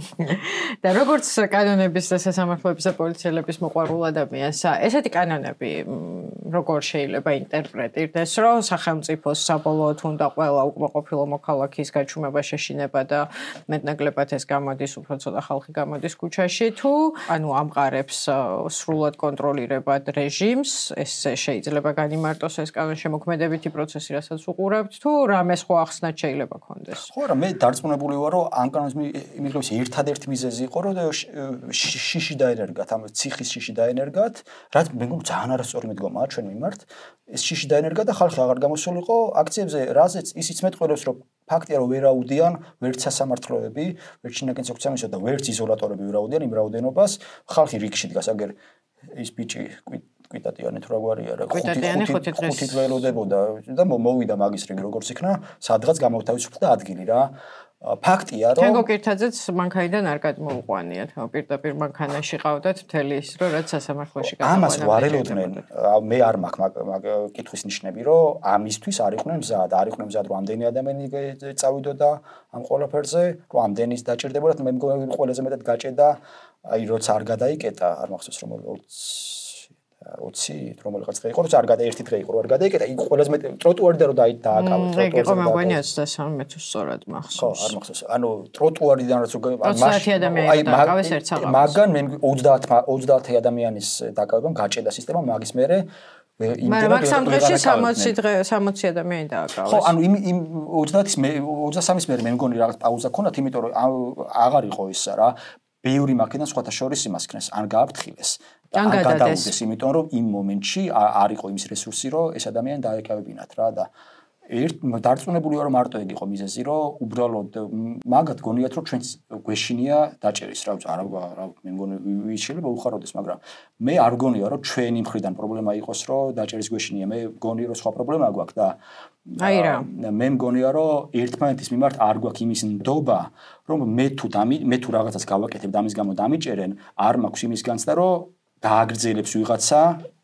და როგორც კანონების და სასამართლოების და პოლიციელების მოყვარულ ადამიანს, ესეთი კანონები როგორ შეიძლება ინტერპრეტირდეს, რომ სახელმწიფოს საბოლოოდ უნდა ყველა უკმაყოფილო მოქალაქის გაჩუმება შეშინება და მეტნაკლებად ეს გამოდის, უფრო ცოტა ხალხი გამოდის ქუჩაში, თუ ანუ ამყარებს სრულად კონტროლირებად რეჟიმს ეს შეიძლება განიმარტოს ეს კანონშემოქმედებითი პროცესი, რასაც უყურებთ, თუ რამეს ხო ახსნათ შეიძლება კონდეს. ხო რა, მე დარწმუნებული ვარ, რომ ამ კანონის მიღების ერთადერთი მიზეზი იყო, რომ შიში დაენერგათ, ამ ციხის შიში დაენერგათ, რაც მე მგონი ძალიან არასწორი მიდგომაა ჩვენ მიმართ. ეს შიში დაენერგა და ხალხი აღარ გამოსულიყო აქციებზე, რაზეც ისიც მეტყველებს, რომ ფაქტია, რომ ვერ აუდიან ვერც სასამართლოები, ვერც შინაგან საქმეთა და ვერც იზოლატორები ვერ აუდიან იმ რაოდენობას, ხალხი რიგში დგას, აგერ ის ბიჭი კვიტატიანი თუ რაგვარია რა ხუთი დღე ელოდებოდა და მოვიდა მაგის რიგი როგორც იქნა სადღაც გამოვთავისუფლდა ადგილი რა ფაქტია რომ თენგო კირთაძეც მანქანიდან არ გადმოუყვანიათ პირდაპირ მანქანაში ყავდათ მთელი ის რო რაც სასამართლოში გადმოყვანა ამას ვარელოდნენ მე არ მაქვს მაგ კითხვის ნიშნები რომ ამისთვის არ იყვნენ მზად არ იყვნენ მზად რომ ამდენი ადამიანი წავიდოდა ამ ყველაფერზე რომ ამდენის დაჭირდებოდათ მე მგონი ყველაზე მეტად გაჭედა აი როცა არ გადაიკეტა არ მახსოვს რომ ოცი რომელიღაც დღე იყო, თუმცა არ გადა ერთი დღე იყო, არ გადაიკეტა, იქ ყველაზე მეტი ტროტუარიდან რომ დააკავე ტროტუარზე. ეგ იყო მგონი ოცდასამი თუ სწორად მახსოვს. ხო, არ მახსოვს. ანუ ტროტუარიდან რაც ოცდაათი ადამიანი დააკავეს ერთ საღამოს. მაგან მე ოცდაათი ოცდაათი ადამიანის დაკავებამ გაჭედა სისტემა, მაგის მერე მაგრამ მაგ სამ დღეში სამოცი დღე სამოცი ადამიანი დააკავეს. ხო, ანუ იმ იმ ოცდაათის მე ოცდასამის მერე მე მგონი რაღაც პაუზა ქონათ, იმიტომ რომ აღარ იყო ისა რა. ბევრი მაქედან სხვათა შორის იმას ქნეს, ან გააფრთხილეს. ან გადადეს, იმიტომ რომ იმ მომენტში არ იყო იმის რესურსი, რომ ეს ადამიანი დაეკავებინათ რა და ერთ დარწმუნებული ვარ რომ მარტო ეგ იყო მიზეზი, რომ უბრალოდ მაგათ გონიათ რომ ჩვენს გვეშინია დაჭერის რა, არა რა მე მგონი ვის შეიძლება უხაროდეს, მაგრამ მე არ გონია რომ ჩვენი მხრიდან პრობლემა იყოს, რომ დაჭერის გვეშინია, მე გონი რომ სხვა პრობლემა გვაქვს და აი რა მე მგონია რომ ერთმანეთის მიმართ არ გვაქვს იმის ნდობა, რომ მე თუ მე თუ რაღაცას გავაკეთებ და ამის გამო დამიჭერენ, არ მაქვს იმის განცდა, რომ დააგრძელებს ვიღაცა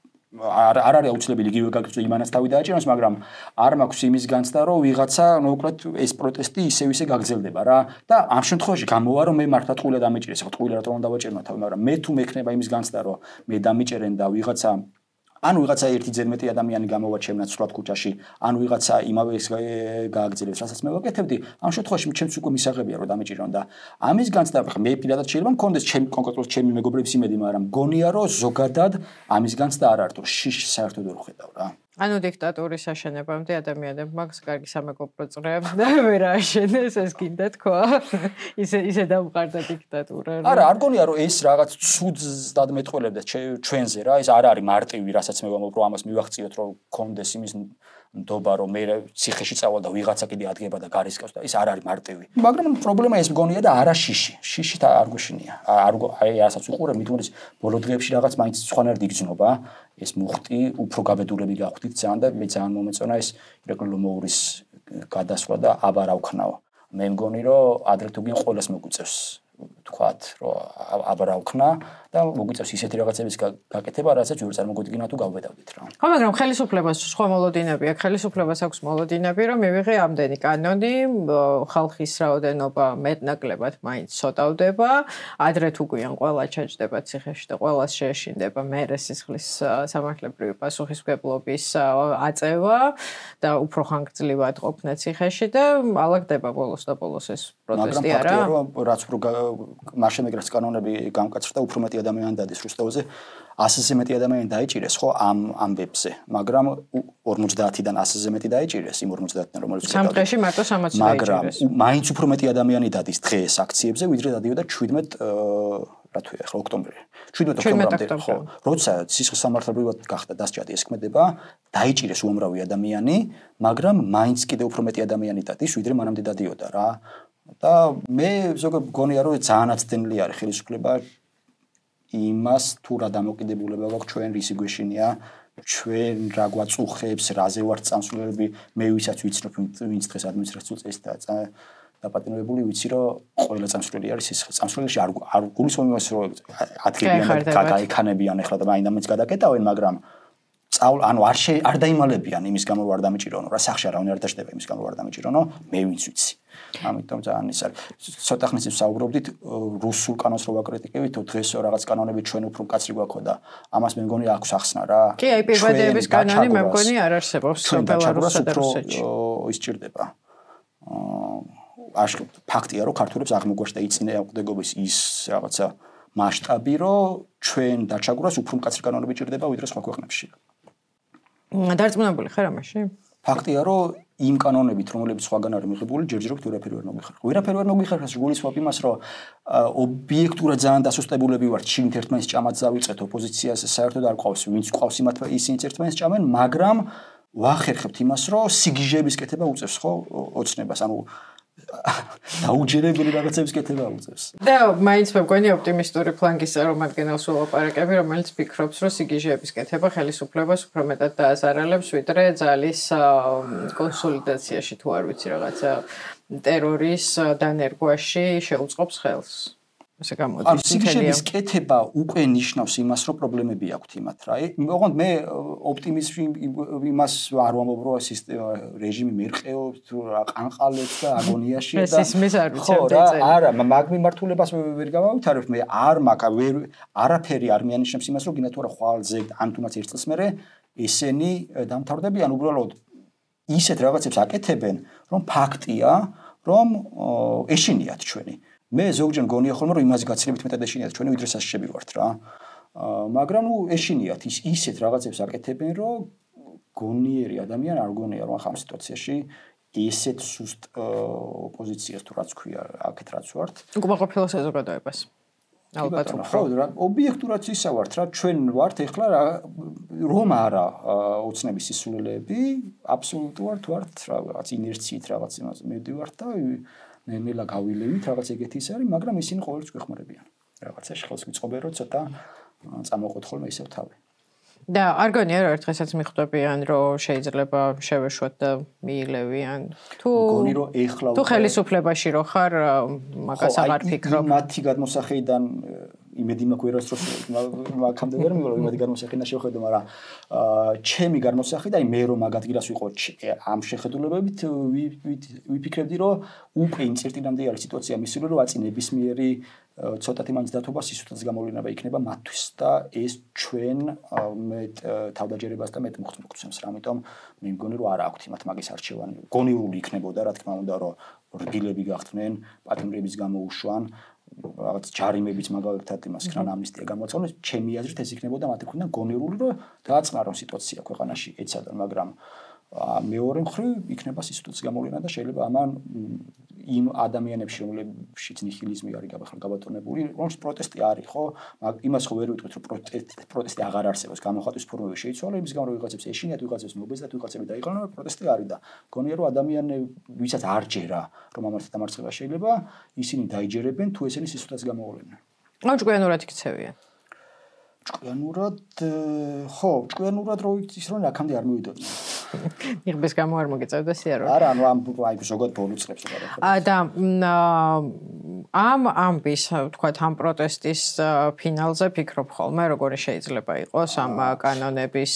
არ არ არის აუცილებელი იგივე გაგწევ იმანაც თავი დააჭეროს, მაგრამ არ მაქვს იმის განცდა, რომ ვიღაცა მოკლედ ეს პროტესტი ისევ ისე გაგრძელდება რა და ამ შემთხვევაში გამოვა რომ მე მართლა ტყუილად დამიჭერეს, ხო ტყუილად რომ დავაჭერნო თავი, მაგრამ მე თუ მექნება იმის განცდა, რომ მე დამიჭერენ და ვიღაცა ანუ ვიღაცა ერთი ძერ მეტი ადამიანი გამოვაჩემნა სრულად ქუჩაში, ანუ ვიღაცა იმავე ეს გააგრძელებს, რასაც მე ვაკეთებდი, ამ შემთხვევაში ჩემს უკვე მისაღებია რომ დამეჭირონ და ამის განცდა მე პირადად შეიძლება მქონდეს ჩემი კონკრეტულად ჩემი მეგობრების იმედი, მაგრამ გონია რომ ზოგადად ამის განცდა არ არის, რომ შიში საერთოდ ვერ ხედავ რა. ანუ დიქტატურის აშენებამდე ადამიანებს მაგს კარგი სამეგობრო წრეებს და ვერ აშენეს ეს კიდე თქვა. ისე ისე დამყარდა დიქტატურა. არა, არ გონია რომ ეს რაღაც ცუდად მეტყველებდა ჩვენზე რა, ეს არ არის მარტივი, რასაც მე ვამბობ რომ ამას მივახციოთ რომ კონდეს იმის ნდობა რომ მე ციხეში წავალ და ვიღაცა კიდე ადგება და გარისკავს და ეს არ არის მარტივი. მაგრამ პრობლემა ეს მგონია და არა შიში. შიშით არ გვეშინია. არ აი ასაც უყურებ, მithumeris ბოლო დღეებში რაღაც მაინც სხვანაირად იგრძნობა. ეს მუხტი უფრო გაბედურები გახვდით ძალიან და მე ძალიან მომეწონა ეს ირაკლი ლომოურის გადასვლა და აბარავქნაო. მე მგონი რომ ადრე თუ გინ ყოველას მოგვიწევს თქვათ რომ აბარავქნა და მოგვიწევს ისეთი რაღაცების გაკეთება, რასაც ვერ წარმოგიდგენა თუ გავბედავდით რა. ხო, მაგრამ ხელისუფლებას სხვა მოლოდინები აქვს, ხელისუფლებას აქვს მოლოდინები, რომ მივიღე ამდენი კანონი, ხალხის რაოდენობა მეტნაკლებად მაინც ცოტავდება, ადრე თუ გვიან ყველა ჩაჯდება ციხეში და ყველას შეეშინდება მერე სისხლის სამართლებრივი პასუხისმგებლობის აწევა და უფრო ხანგრძლივად ყოფნა ციხეში და ალაგდება ბოლოს და ბოლოს ეს პროტესტი არა. მაგრამ ფაქტია რომ რაც უფრო მაშინეგრას კანონები გამკაცრდა, უფრო მეტი ადამიანი დადის რუსთავზე, ასზე მეტი ადამიანი დაიჭირეს ხო ამ ამბებზე, მაგრამ ორმოცდაათიდან ასზე მეტი დაიჭირეს იმ ორმოცდაათიდან რომელიც სამ დღეში მარტო სამოცი დაიჭირეს. მაგრამ მაინც უფრო მეტი ადამიანი დადის დღეს აქციებზე, ვიდრე დადიოდა ჩვიდმეტ რა თქმა უნდა ოქტომბერში. ჩვიდმეტ ოქტომბრამდე ხო, როცა სისხლის სამართლებრივად გახდა დასჭადი ეს ქმედება, დაიჭირეს უამრავი ადამიანი, მაგრამ მაინც კიდევ უფრო მეტი ადამიანი დადის, ვიდრე მანამდე დადიოდა რა. და მე ზოგადად მგონია რომ ძალიან აცდენილი არის ხელისუფლება იმას თუ რა დამოკიდებულება გვაქვს ჩვენ რისი გვეშინია ჩვენ რა გვაწუხებს რაზე ვართ წამსვლელები მე ვისაც ვიცნობ ვინც დღეს ადმინისტრაციულ წესით დაპატიმრებული ვიცი რომ ყველა წამსვლელი არის ის წამსვლელში არ არ გულისხმობ იმას რომ ადგილიან გაიქანებიან ახლა და მაინდამაც გადაკეტავენ მაგრამ წაულ ანუ არ არ დაიმალებიან იმის გამო რომ არ დამიჭირონო რა სახში არავინ არ დაждდება იმის გამო რომ არ დამიჭირონო მე ვინც ვიცი ამიტომ ძალიან ის არის ცოტა ხნის წინ საუბრობდით რუსულ კანონს რო ვაკრიტიკებთ დღეს რაღაც კანონები ჩვენ უფრო მკაცრი გვაქვს და ამას მე მგონი აქვს ახსნა რა კი აი პირვადების კანონი მე მგონი არ არსებობს ბელარუსსა და რუსეთში ის ჭირდება აა ფაქტია რომ ქართულებს აღმოგვაშდა იწინააღმდეგობის ის რაღაცა მასშტაბი რომ ჩვენ დაჩაგვრას უფრო მკაცრი კანონები ჭირდება ვიდრე სხვა ქვეყნებში დარწმუნებული ხარ ამაში? ფაქტია რომ იმ კანონებით რომლებიც სხვაგან არის მიღებული ჯერჯერობით ვერაფერი ვერ მოგვიხარხ. ვერაფერი ვერ მოგვიხარხს გულისხმობ იმას რომ ობიექტურად ძალიან დასუსტებულები ვართ შიგნით ერთმანეთს ჭამაც დავიწყეთ ოპოზიციას საერთოდ არ ყავს ვინც ყავს იმათ ისინიც ერთმანეთს ჭამენ მაგრამ ვახერხებთ იმას რომ სიგიჟეების კეთება უწევს ხო ოცნებას ანუ დაუჯერებელი რაღაცების კეთება უწევს. და მაინც მე მგონი ოპტიმისტური ფლანგის წარმომადგენელს ვლაპარაკები, რომელიც ფიქრობს, რომ სიგიჟეების კეთება ხელისუფლებას უფრო მეტად დააზარალებს, ვიდრე ძალის კონსოლიდაციაში თუ არ ვიცი რაღაცა ტერორის დანერგვაში შეუწყობს ხელს. ესე გამოდის. ანუ სიგიჟეების კეთება უკვე ნიშნავს იმას, რომ პრობლემები აქვთ იმათ რა. ოღონდ მე ოპტიმიზმი იმას არ ვამბობ, რომ რეჟიმი მერყეობს, თუ რა ყანყალებს და აგონიაში და ეს ისმის არ ვიცი ამ დაწერა. არა, მაგ მიმართულებას ვერ გავავითარებ, მე არ მაქვს ვერ არაფერი არ მიანიშნებს იმას, რომ გინდა თუ არა ხვალზე ან თუნდაც ერთ წელს მერე ესენი დამთავრდებიან უბრალოდ ისეთ რაღაცებს აკეთებენ, რომ ფაქტია, რომ ეშინიათ ჩვენი მე ზოგჯერ მგონია ხოლმე რომ იმას გაცილებით მეტად ეშინიათ ჩვენი ვიდრე სასჯები ვართ რა. მაგრამ ნუ ეშინიათ ის ისეთ რაღაცებს აკეთებენ რომ გონიერი ადამიანი არ გონია რომ ახლა ამ სიტუაციაში ისეთ სუსტ ოპოზიციას თუ რაც ქვია აქეთ რაც ვართ. უკმაყოფილო საზოგადოებას. ალბათ ხო რა ობიექტურად ისა ვართ რა ჩვენ ვართ ეხლა რომ არა ოცნების სისულელეები აბსოლუტურად ვართ რაღაც ინერციით რაღაც იმას მივდივართ და ნელა გავილევით რაღაც ეგეთი ის არის, მაგრამ ისინი ყოველთვის გვეხმარებიან. რაღაცაში ხელს გვიწყობენ, რომ ცოტა წამოყოთ ხოლმე ისევ თავი. და არ გონია რომ ერთხელაც მიხვდებიან, რომ შეიძლება შევეშვათ და მიილევიან. თუ გონი რომ ეხლა თუ ხელისუფლებაში რო ხარ, მაგას აღარ ფიქრობ. მათი გადმოსახედიდან იმედი მაქვს ვერასდროს მაგამდე ვერ მივიღო იმედი გადმოსახედიდან შევხედო, მაგრამ ჩემი გადმოსახედა, აი მე რომ მაგ ადგილას ვიყო ამ შეხედულებებით ვიფიქრებდი, რომ უკვე იმ წერტილამდე არის სიტუაცია მისული, რომ აწინებისმიერი ცოტათი მაინც დათობა სისუსტის გამოვლენა იქნება მათთვის და ეს ჩვენ მეტ თავდაჯერებას და მეტ მოხდ მოგცემს რა, ამიტომ მე მგონი რომ არ აქვთ იმათ მაგის არჩევანი. გონივრული იქნებოდა, რა თქმა უნდა, რომ რბილები გახდნენ, პატიმრების გამოუშვან რაღაც ჯარიმებიც მაგალითად იმას ქრან ამნისტია გამოცხადოს, ჩემი აზრით ეს იქნებოდა მათი მხრიდან გონივრული, რომ დააწყნარონ სიტუაცია ქვეყანაში ეცადონ, მაგრამ მეორე მხრივ იქნება სისუსტის გამოვლენა და შეიძლება ამან იმ ადამიანებში, რომლებშიც ნიჰილიზმი არის გაბატონებული, რომს პროტესტი არის, ხო? იმას ხო ვერ ვიტყვით, რომ პროტესტი აღარ არსებობს, გამოხატვის ფორმები შეიცვალა, იმის გამო რომ ვიღაცებს ეშინიათ, ვიღაცებს მობეზრდათ, ვიღაცები დაიყენონ, პროტესტი არის და გონია რომ ადამიანები, ვისაც არ ჯერა, რომ ამასთან დამარცხება შეიძლება, ისინი დაიჯერებენ თუ ესენი სისუსტის გამოვლენა. აუ ჭკვიანურად იქცევიან. ჭკვიანურად, ხო, ჭკვიანურად რო იცის რომ აქამდე არ მივიდოდნენ. იღბის გამო არ მოგეწევდა სიარული. არა, ანუ ამ აი ზოგადად ბოლო წლებს ვიყავ. აა და ამ ამბის, თქვათ, ამ პროტესტის ფინალზე ფიქრობ ხოლმე, როგორი შეიძლება იყოს ამ კანონების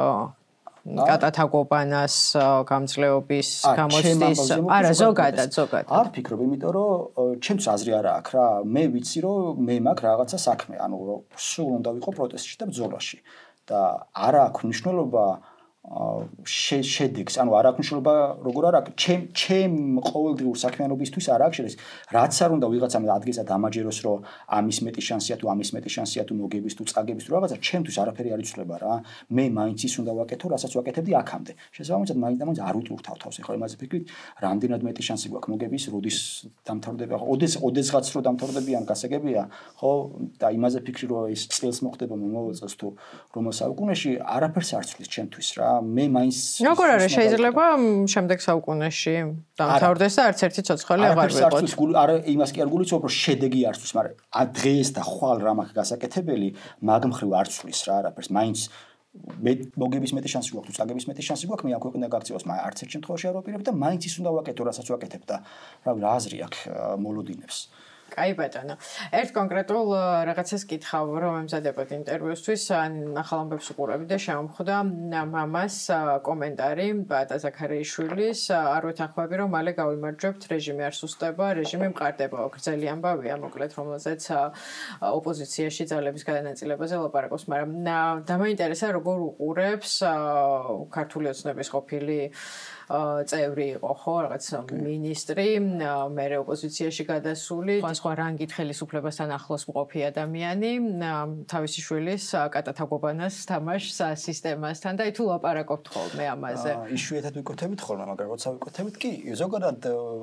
კატათაგობანას გამძლეობის გამოცდის. არა, ზოგადად, ზოგადად. არ ფიქრობ, იმიტომ რომ ჩემს აზრი არა აქვს რა. მე ვიცი რომ მე მაქვს რაღაცა საქმე, ანუ სულ უნდა ვიყო პროტესტში და ბრძოლაში. და არ აქვს მნიშვნელობა შედეგს, ანუ არ აქვს მნიშვნელობა როგორ არ აქვს ჩემ ჩემ ყოველდღიურ საქმიანობისთვის არ აქვს შედეგს. რაც არ უნდა ვიღაცამ ადგილსა დამაჯეროს, რომ ამის მეტი შანსია თუ ამის მეტი შანსია თუ მოგების თუ წაგების თუ რაღაცა, ჩემთვის არაფერი არ იცვლება რა. მე მაინც ის უნდა ვაკეთო, რასაც ვაკეთებდი აქამდე. შესაბამისად, მაინც და მაინც არ ვიტვირთავ თავს ახლა იმაზე ფიქრით, რამდენად მეტი შანსი გვაქვს მოგების, როდის დამთავრდება. ოდეს ოდესღაც რო დამთავრდებიან გასაგებია, ხო, და იმაზე ფიქრი რომ ის წელს მოხდება მომავალ წელს თუ რომელ საუკუნეში არაფერს არ ცვლის ჩემთვის რა. მე მაინც როგორ არის შეიძლება შემდეგ საუკუნეში დამთავრდეს და არც ერთი ცოცხალი აღარ ვიყოთ. არა, იმას კი არ გულისხმობ, რომ შედეგი არ ცვლის, მაგრამ დღეს და ხვალ რა მაქვს გასაკეთებელი, მაგ მხრივ არ ცვლის რა არაფერს. მაინც მე მოგების მეტი შანსი გვაქვს თუ წაგების მეტი შანსი გვაქვს, მე აქ ქვეყნა გაქცევას, მაგრამ არც ერთ შემთხვევაში არ ვაპირებ და მაინც ის უნდა ვაკეთო, რასაც ვაკეთებ და რა რა აზრი აქვს მოლოდინებს. კაი ბატონო. ერთ კონკრეტულ რაღაცას კითხავ, რომ ემზადებოდ ინტერვიუსთვის, ახალ ამბებს უყურებდი და შემომხვდა მამას კომენტარი ბატა ზაქარიაშვილის, არ ვეთანხმები, რომ მალე გავიმარჯვებთ, რეჟიმი არ სუსტდება, რეჟიმი მყარდება. გრძელი ამბავია, მოკლედ, რომელზეც ოპოზიციაში ძალების გადანაწილებაზე ლაპარაკობს, მაგრამ დამაინტერესა, როგორ უყურებს ქართული ოცნების ყოფილი წევრი იყო ხო, რაღაც მინისტრი, მერე ოპოზიციაში გადასული, სხვა რანგით ხელისუფლებასთან ახლოს მყოფი ადამიანი, თავისი შვილის კატათაგობანას თამაშს სისტემასთან და თუ ლაპარაკობთ ხოლმე ამაზე. იშვიათად ვიკეთებით ხოლმე, მაგრამ როცა ვიკეთებით კი, ზოგადად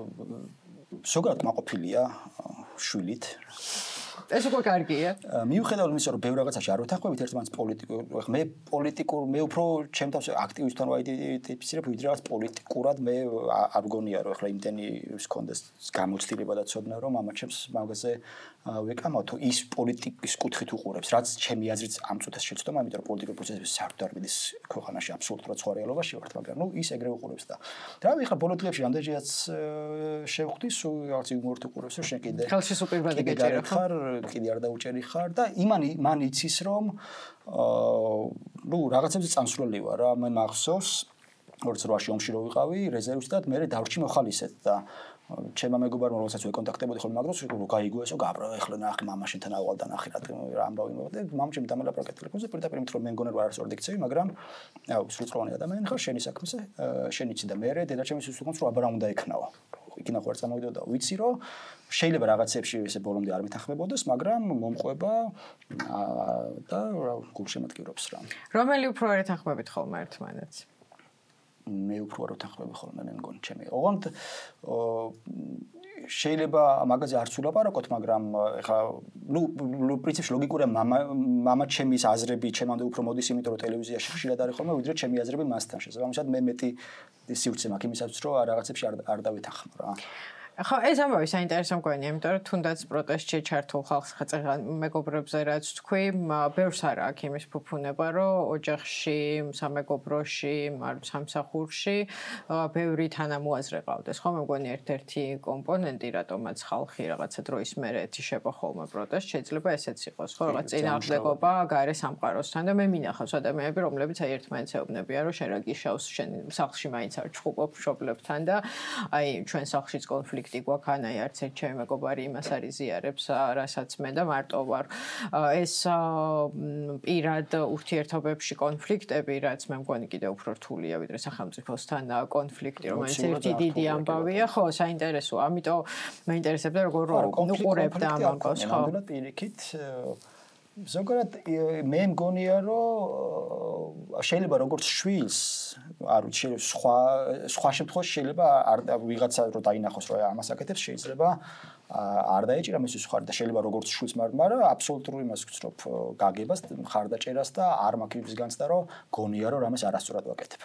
ზოგადად მაყოფილია შვილით. ეს უკვე კარგია. მიუხედავად იმისა, რომ ბევრ რაღაცაში არ ვეთანხმებით ერთმანეთს პოლიტიკურ, მე პოლიტიკურ, მე უფრო ჩემ თავს აქტივისტთან ვაიდენტიფიცირებ, ვიდრე რაღაც პოლიტიკურად მე არ გონია, რომ ახლა იმდენი გქონდეს გამოცდილება და ცოდნა, რომ ამათ ჩემს მაგაზე ვეკამავ, თუ ის პოლიტიკის კუთხით უყურებს, რაც ჩემი აზრით ამ წუთას შეცდომა, იმიტომ რომ პოლიტიკური პროცესების საერთოდ არ მიდის ქვეყანაში აბსოლუტურად სხვა რეალობაში ვართ, მაგრამ ნუ ის ეგრე უყურებს და და ახლა ბოლო დღეებში რამდენჯერაც შევხვდი, სულ რაღაც იუმორით უყურებს, რომ შენ კიდე ხელში სუპერბადი გეჭერა ხარ, კიდე არ დაუჭერი ხარ და იმან მან იცის რომ ნუ რაღაცებზე წამსვლელი ვარ რა, მე მახსოვს ორ წელს რვაში ომში რო ვიყავი რეზერვისტად, მე დავრჩი მოხალისედ და ჩემმა მეგობარმა რომელსაც ვეკონტაქტებოდი ხოლმე მაგროს რომ გაიგო ესო გაბრა ეხლა ნახე მამა შენთან ავალ და ნახე რა ამბავი მოვიდა მამამ ჩემი დამელაპარაკეთ ტელეფონზე პირდაპირ იმით რომ მე მგონერ ვარ არასოდეს დიქცევი მაგრამ აუ სრულწლოვანი ადამიანი ხარ შენი საქმეზე შენ იცი და მე დედაჩემის უსულყოს რომ აბა რა უნდა ეკნავა იქინა ხوار წამოვიდა და ვიცი რომ შეიძლება რაღაცებში ესე ბოლომდე არ მეთანხმებოდეს მაგრამ მომყვება და რა გულშემატკივრობს რა რომელი უფრო არ ეთანხმებით ხოლმე ერთმანეთს მე უფრო არ ვთანხმები ხოლმე მე მგონი ჩემი. ოღონდ შეიძლება მაგაზე არც ულაპარაკოთ, მაგრამ ეხლა ნუ პრინციპში ლოგიკურია მამა მამა ჩემის აზრები ჩემამდე უფრო მოდის, იმიტომ რომ ტელევიზიაში ხშირად არის ხოლმე, ვიდრე ჩემი აზრები მასთან. შესაბამისად მე მეტი სივრცე მაქვს იმისათვის, რომ რაღაცებში არ არ დავეთანხმო რა. ხო, ეს ამბავი საინტერესო მგონია, იმიტომ რომ თუნდაც პროტესტში ჩართულ ხალხს ხაწეღან მეგობრებზე რაც თქვი, ბევრს არა აქვს იმის ფუფუნება, რომ ოჯახში, სამეგობროში, სამსახურში ბევრი თანამოაზრე ყავდეს. ხო, მე მგონი ერთ-ერთი კომპონენტი, რატომაც ხალხი რაღაცა დროის მერე ეთიშება ხოლმე პროტესტს, შეიძლება ესეც იყოს, ხო, რაღაც წინააღმდეგობა გარე სამყაროსთან და მე მინახავს ადამიანები, რომლებიც აი ერთმანეთს ეუბნებიან, რომ შენ რა გიშავს, შენ სახლში მაინც არ ჩხუბობ მშობლებთან და აი ჩვენ სახლშიც კონფლიქტი გვაქვს, აი არც ერთ ჩემი მეგობარი იმას არ იზიარებს, რასაც მე და მარტო ვარ. ეს პირად ურთიერთობებში კონფლიქტები, რაც მე მგონი კიდევ უფრო რთულია, ვიდრე სახელმწიფოსთან კონფლიქტი, რომელიც ერთი დიდი ამბავია, ხო, საინტერესოა. ამიტომ მეინტერესებდა როგორ უყურებდა ამ ამბავს, ხო? ნამდვილად პირიქით ზოგადად მე მგონია რომ შეიძლება როგორც შვილს არ ვიცი სხვა სხვა შემთხვევაში შეიძლება არ ვიღაცა რომ დაინახოს რომ ამას აკეთებს შეიძლება არ დაეჭირა მის სხვა და შეიძლება როგორც შვილს მაგრამ აბსოლუტური იმას ვცნობ გაგებას მხარდაჭერას და არ მაქვს იმის განცდა რომ გონია რომ ამას არასწორად ვაკეთებ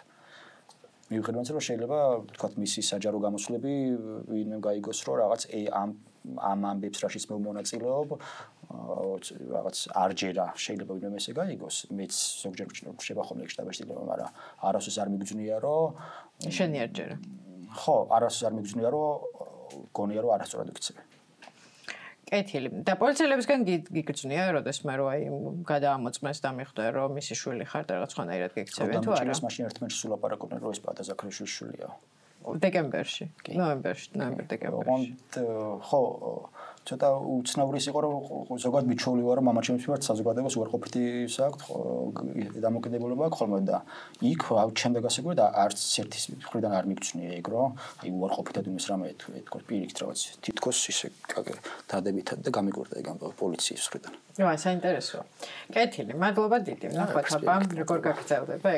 მიუხედავად რომ შეიძლება თქვა მისი საჯარო გამოსვლები ვინმე გაიგოს რომ რაღაც ამ ამ ამბებს რაშიც მე მონაწილეობ რაღაც არჯერა შეიძლება ვინმე ესე გაიგოს მეც ზოგჯერ შეება ხოლმე შტაბ-ში მაგრამ არასოს არ მიგძნია რომ შენი არჯერა ხო არასოს არ მიგძნია რომ გონია რომ არასწორად ვიქცევი კეთილი და პოლიციელებისგან გიგრძნია როდეს მე რო აი გადაამოწმეს და მიხვდა რომ მისი შვილი ხარ და რაღაც ხანაირად გიქცევენ თუ არა მაშინ ერთმანეთს სულ აპარაკობდნენ რომ ეს პატაზაქრიშვილის შვილია დეკემბერში ნოემბერში ნოემბერ-დეკემბერში ხო ცოტა უცნაურის იყო რომ ზოგადად მიჩვეული ვარ რომ მამაჩემის მიმართ საზოგადოებას უარყოფითი საქვთ დამოკიდებულება აქვს ხოლმე და იქ ჩემდა გასაგებია და არც ერთის მხრიდან არ მიგწვნია ეგ რომ აი უარყოფითად იმის რამე თქვა პირიქით რაღაც თითქოს ისე დადებითად და გამიგვირდა ეგ ამბავი პოლიციის მხრიდან. რა საინტერესოა. კეთილი, მადლობა დიდი. ნახვაც აბა როგორ გაგრძელდება